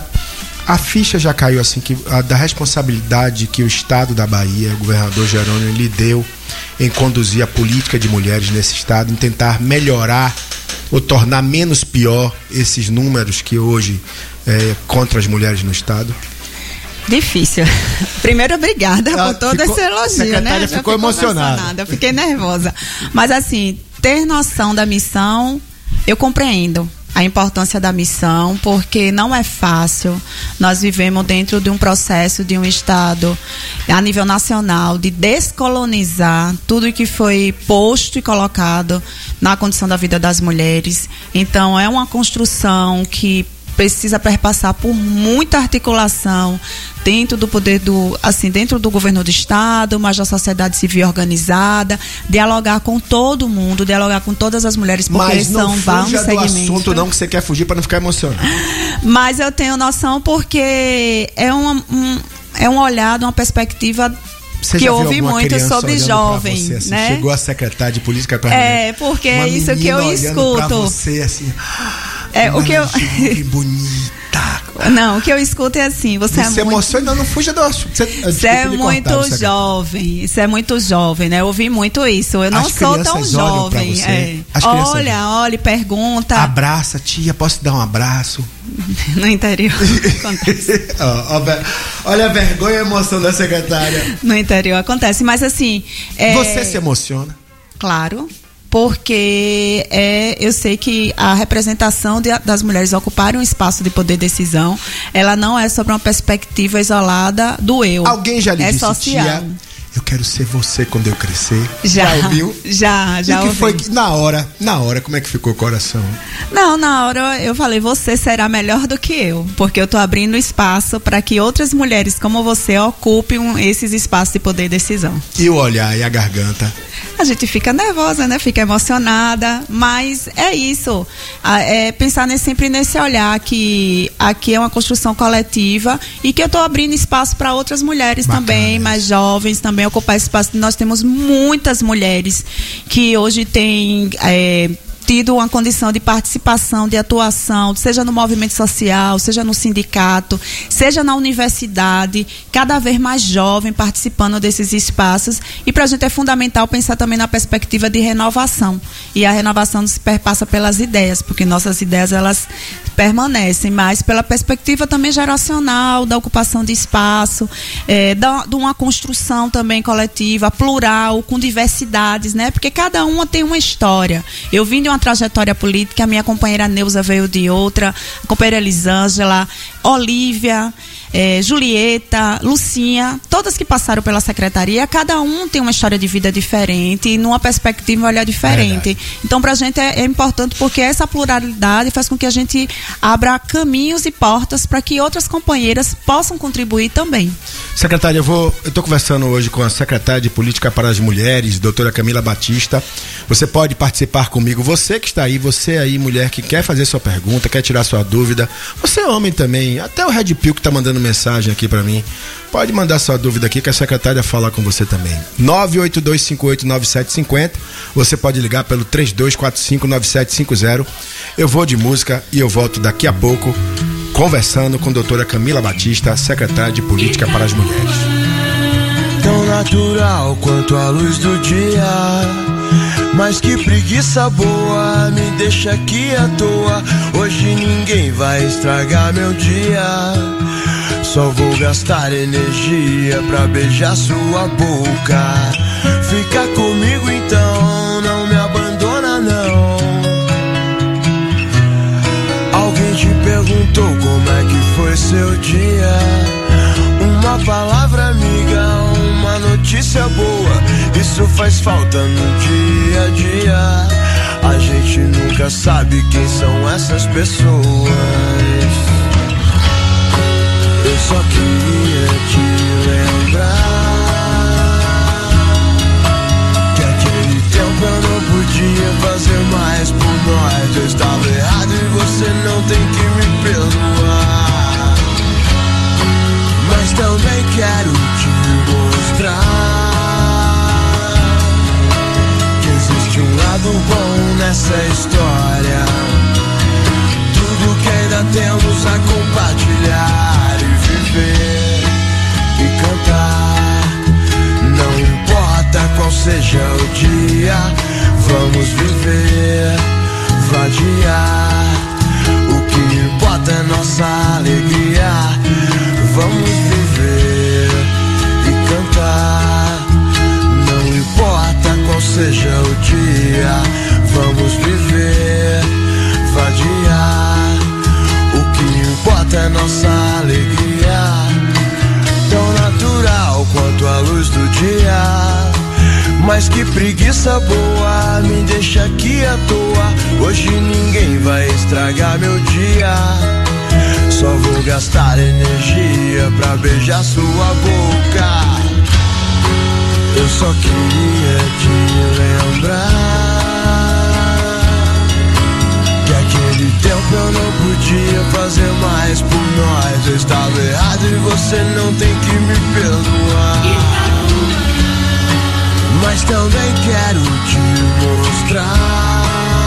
a ficha já caiu assim, da responsabilidade que o estado da Bahia, o governador Jerônimo, lhe deu em conduzir a política de mulheres nesse estado, em tentar melhorar ou tornar menos pior esses números que hoje contra as mulheres no estado? Difícil. Primeiro, obrigada por todo esse elogio, né? A secretária ficou emocionada. Eu fiquei nervosa. Mas assim, ter noção da missão, eu compreendo a importância da missão, porque não é fácil. Nós vivemos dentro de um processo de um estado a nível nacional de descolonizar tudo que foi posto e colocado na condição da vida das mulheres. Então é uma construção que precisa perpassar por muita articulação dentro do poder dentro do governo do estado, mas da sociedade civil organizada, dialogar com todo mundo, dialogar com todas as mulheres, porque mas não são vários segmentos. Do assunto não, que você quer fugir para não ficar emocionado. Mas eu tenho noção porque é um olhar, uma perspectiva que eu ouvi muito sobre jovem, você, assim, né? Chegou a secretária de política permanente. Porque é isso que eu escuto. Pra você, assim, o que eu bonita. Não, o que eu escuto é assim, você é emociona, não fuja do assunto. Você é muito jovem. Isso é muito jovem, né? Eu ouvi muito isso. Eu não sou tão jovem. Olha, pergunta. Abraça, tia, posso te dar um abraço? No interior. Acontece. Olha a vergonha e a emoção da secretária. No interior acontece, mas assim. Você se emociona? Claro. Porque eu sei que a representação das mulheres ocuparem um espaço de poder de decisão, ela não é sobre uma perspectiva isolada do eu. Alguém já lhe disse, social. Tia, eu quero ser você quando eu crescer? Já ouviu? Já ouvi. Foi na hora, como é que ficou o coração? Não, na hora eu falei, você será melhor do que eu, porque eu tô abrindo espaço para que outras mulheres como você ocupem esses espaços de poder de decisão. E o olhar e a garganta? A gente fica nervosa, né? Fica emocionada, mas é isso. Pensar sempre nesse olhar que aqui é uma construção coletiva e que eu estou abrindo espaço para outras mulheres também, mais jovens também, ocupar espaço. Nós temos muitas mulheres que hoje têm tido uma condição de participação, de atuação, seja no movimento social, seja no sindicato, seja na universidade, cada vez mais jovem participando desses espaços. E para a gente é fundamental pensar também na perspectiva de renovação. E a renovação se perpassa pelas ideias, porque nossas ideias elas permanecem, mas pela perspectiva também geracional, da ocupação de espaço, de uma construção também coletiva, plural, com diversidades, né? Porque cada uma tem uma história. Eu vim de uma trajetória política. A minha companheira Neuza veio de outra, a companheira Elisângela, Olívia, Julieta, Lucinha, todas que passaram pela secretaria, cada um tem uma história de vida diferente, numa perspectiva, um olhar diferente. Então, pra gente é importante porque essa pluralidade faz com que a gente abra caminhos e portas para que outras companheiras possam contribuir também. Secretária, eu estou conversando hoje com a secretária de Política para as Mulheres, doutora Camila Batista. Você pode participar comigo, você que está aí, você aí, mulher que quer fazer sua pergunta, quer tirar sua dúvida, você homem também, até o Red Pill que está mandando mensagem aqui para mim, pode mandar sua dúvida aqui que a secretária fala com você também. 982589750, você pode ligar pelo 32459750. Eu vou de música e eu volto daqui a pouco conversando com a doutora Camila Batista, secretária de Política para as Mulheres. Tão natural quanto a luz do dia, mas que preguiça boa, me deixa aqui à toa. Hoje ninguém vai estragar meu dia, só vou gastar energia pra beijar sua boca. Fica comigo então, não me abandona não. Alguém te perguntou como é que foi seu dia? Uma palavra amiga, uma notícia boa, isso faz falta no dia a dia. A gente nunca sabe quem são essas pessoas. Eu só queria te lembrar que aquele tempo eu não podia fazer mais por nós. Eu estava errado e você não tem que me perdoar, mas também quero te mostrar que existe um lado bom nessa história. Tudo que ainda temos a compartilhar e viver e cantar. Não importa qual seja o dia, vamos viver, vadiar. O que importa é nossa alegria. Vamos viver e cantar. Não importa qual seja o dia, vamos viver, vadiar. O que importa é nossa alegria. Tão natural quanto a luz do dia, mas que preguiça boa, me deixa aqui à toa. Hoje ninguém vai estragar meu dia, só vou gastar energia pra beijar sua boca. Eu só queria te lembrar que aquele tempo eu não podia fazer mais por nós. Eu estava errado e você não tem que me perdoar, mas também quero te mostrar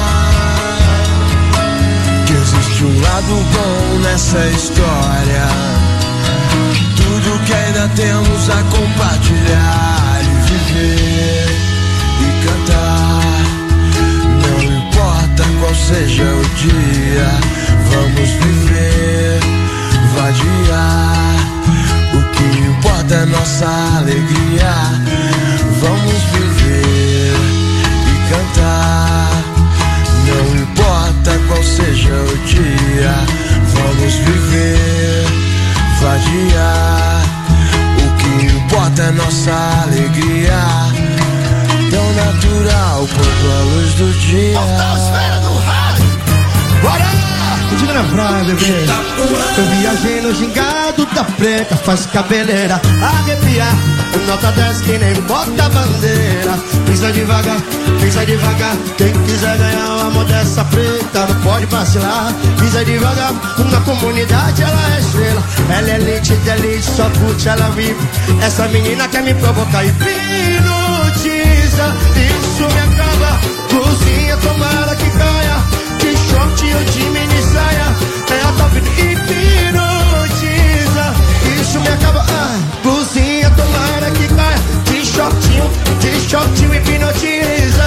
que existe um lado bom nessa história. Tudo que ainda temos a compartilhar e viver e cantar. Não importa qual seja o dia, vamos viver, vadiar. O que importa é nossa alegria. Vamos viver e cantar. Não importa qual seja o dia, vamos viver, vadiar. O que importa é nossa alegria. Tão natural quanto a luz do dia. Portal-esfera do rádio. Bora! Diga na praia, bebê. Eu viajei no gingado da preta, faz cabeleira arrepiar. Nota 10 que nem bota bandeira. Pisa devagar, pisa devagar. Quem quiser ganhar o amor dessa preta não pode vacilar. Pisa devagar, na comunidade ela é estrela. Ela é elite de elite, só curte, ela vive. Essa menina quer me provocar e hipnotiza. Isso me acaba, cozinha, tomara que caia. De short ou de mini saia, é a top hipnotiza. Isso me acaba, blusinha, tomara que caia. De shortinho hipnotiza.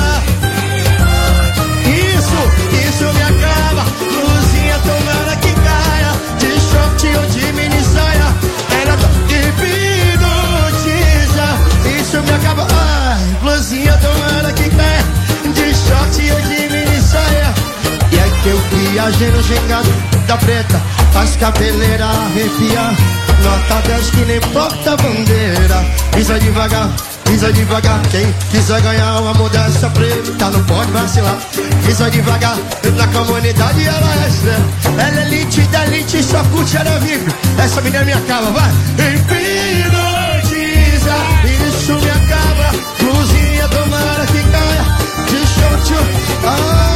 Isso me acaba, blusinha, tomara que caia. De short ou de mini saia, é a top hipnotiza. Isso me acaba, blusinha, tomara que caia. De short ou de mini saia. viagem no gingado da preta, faz cabeleira arrepiar. Nota 10 que nem porta-bandeira. Pisa devagar, quem quiser ganhar o amor dessa preta não pode vacilar. Pisa devagar, na comunidade ela é estrela. Ela é elite da elite, só curte era vivo. Essa menina me acaba, vai. Hipnotiza, isso me acaba. Luzinha, tomara que caia. De show,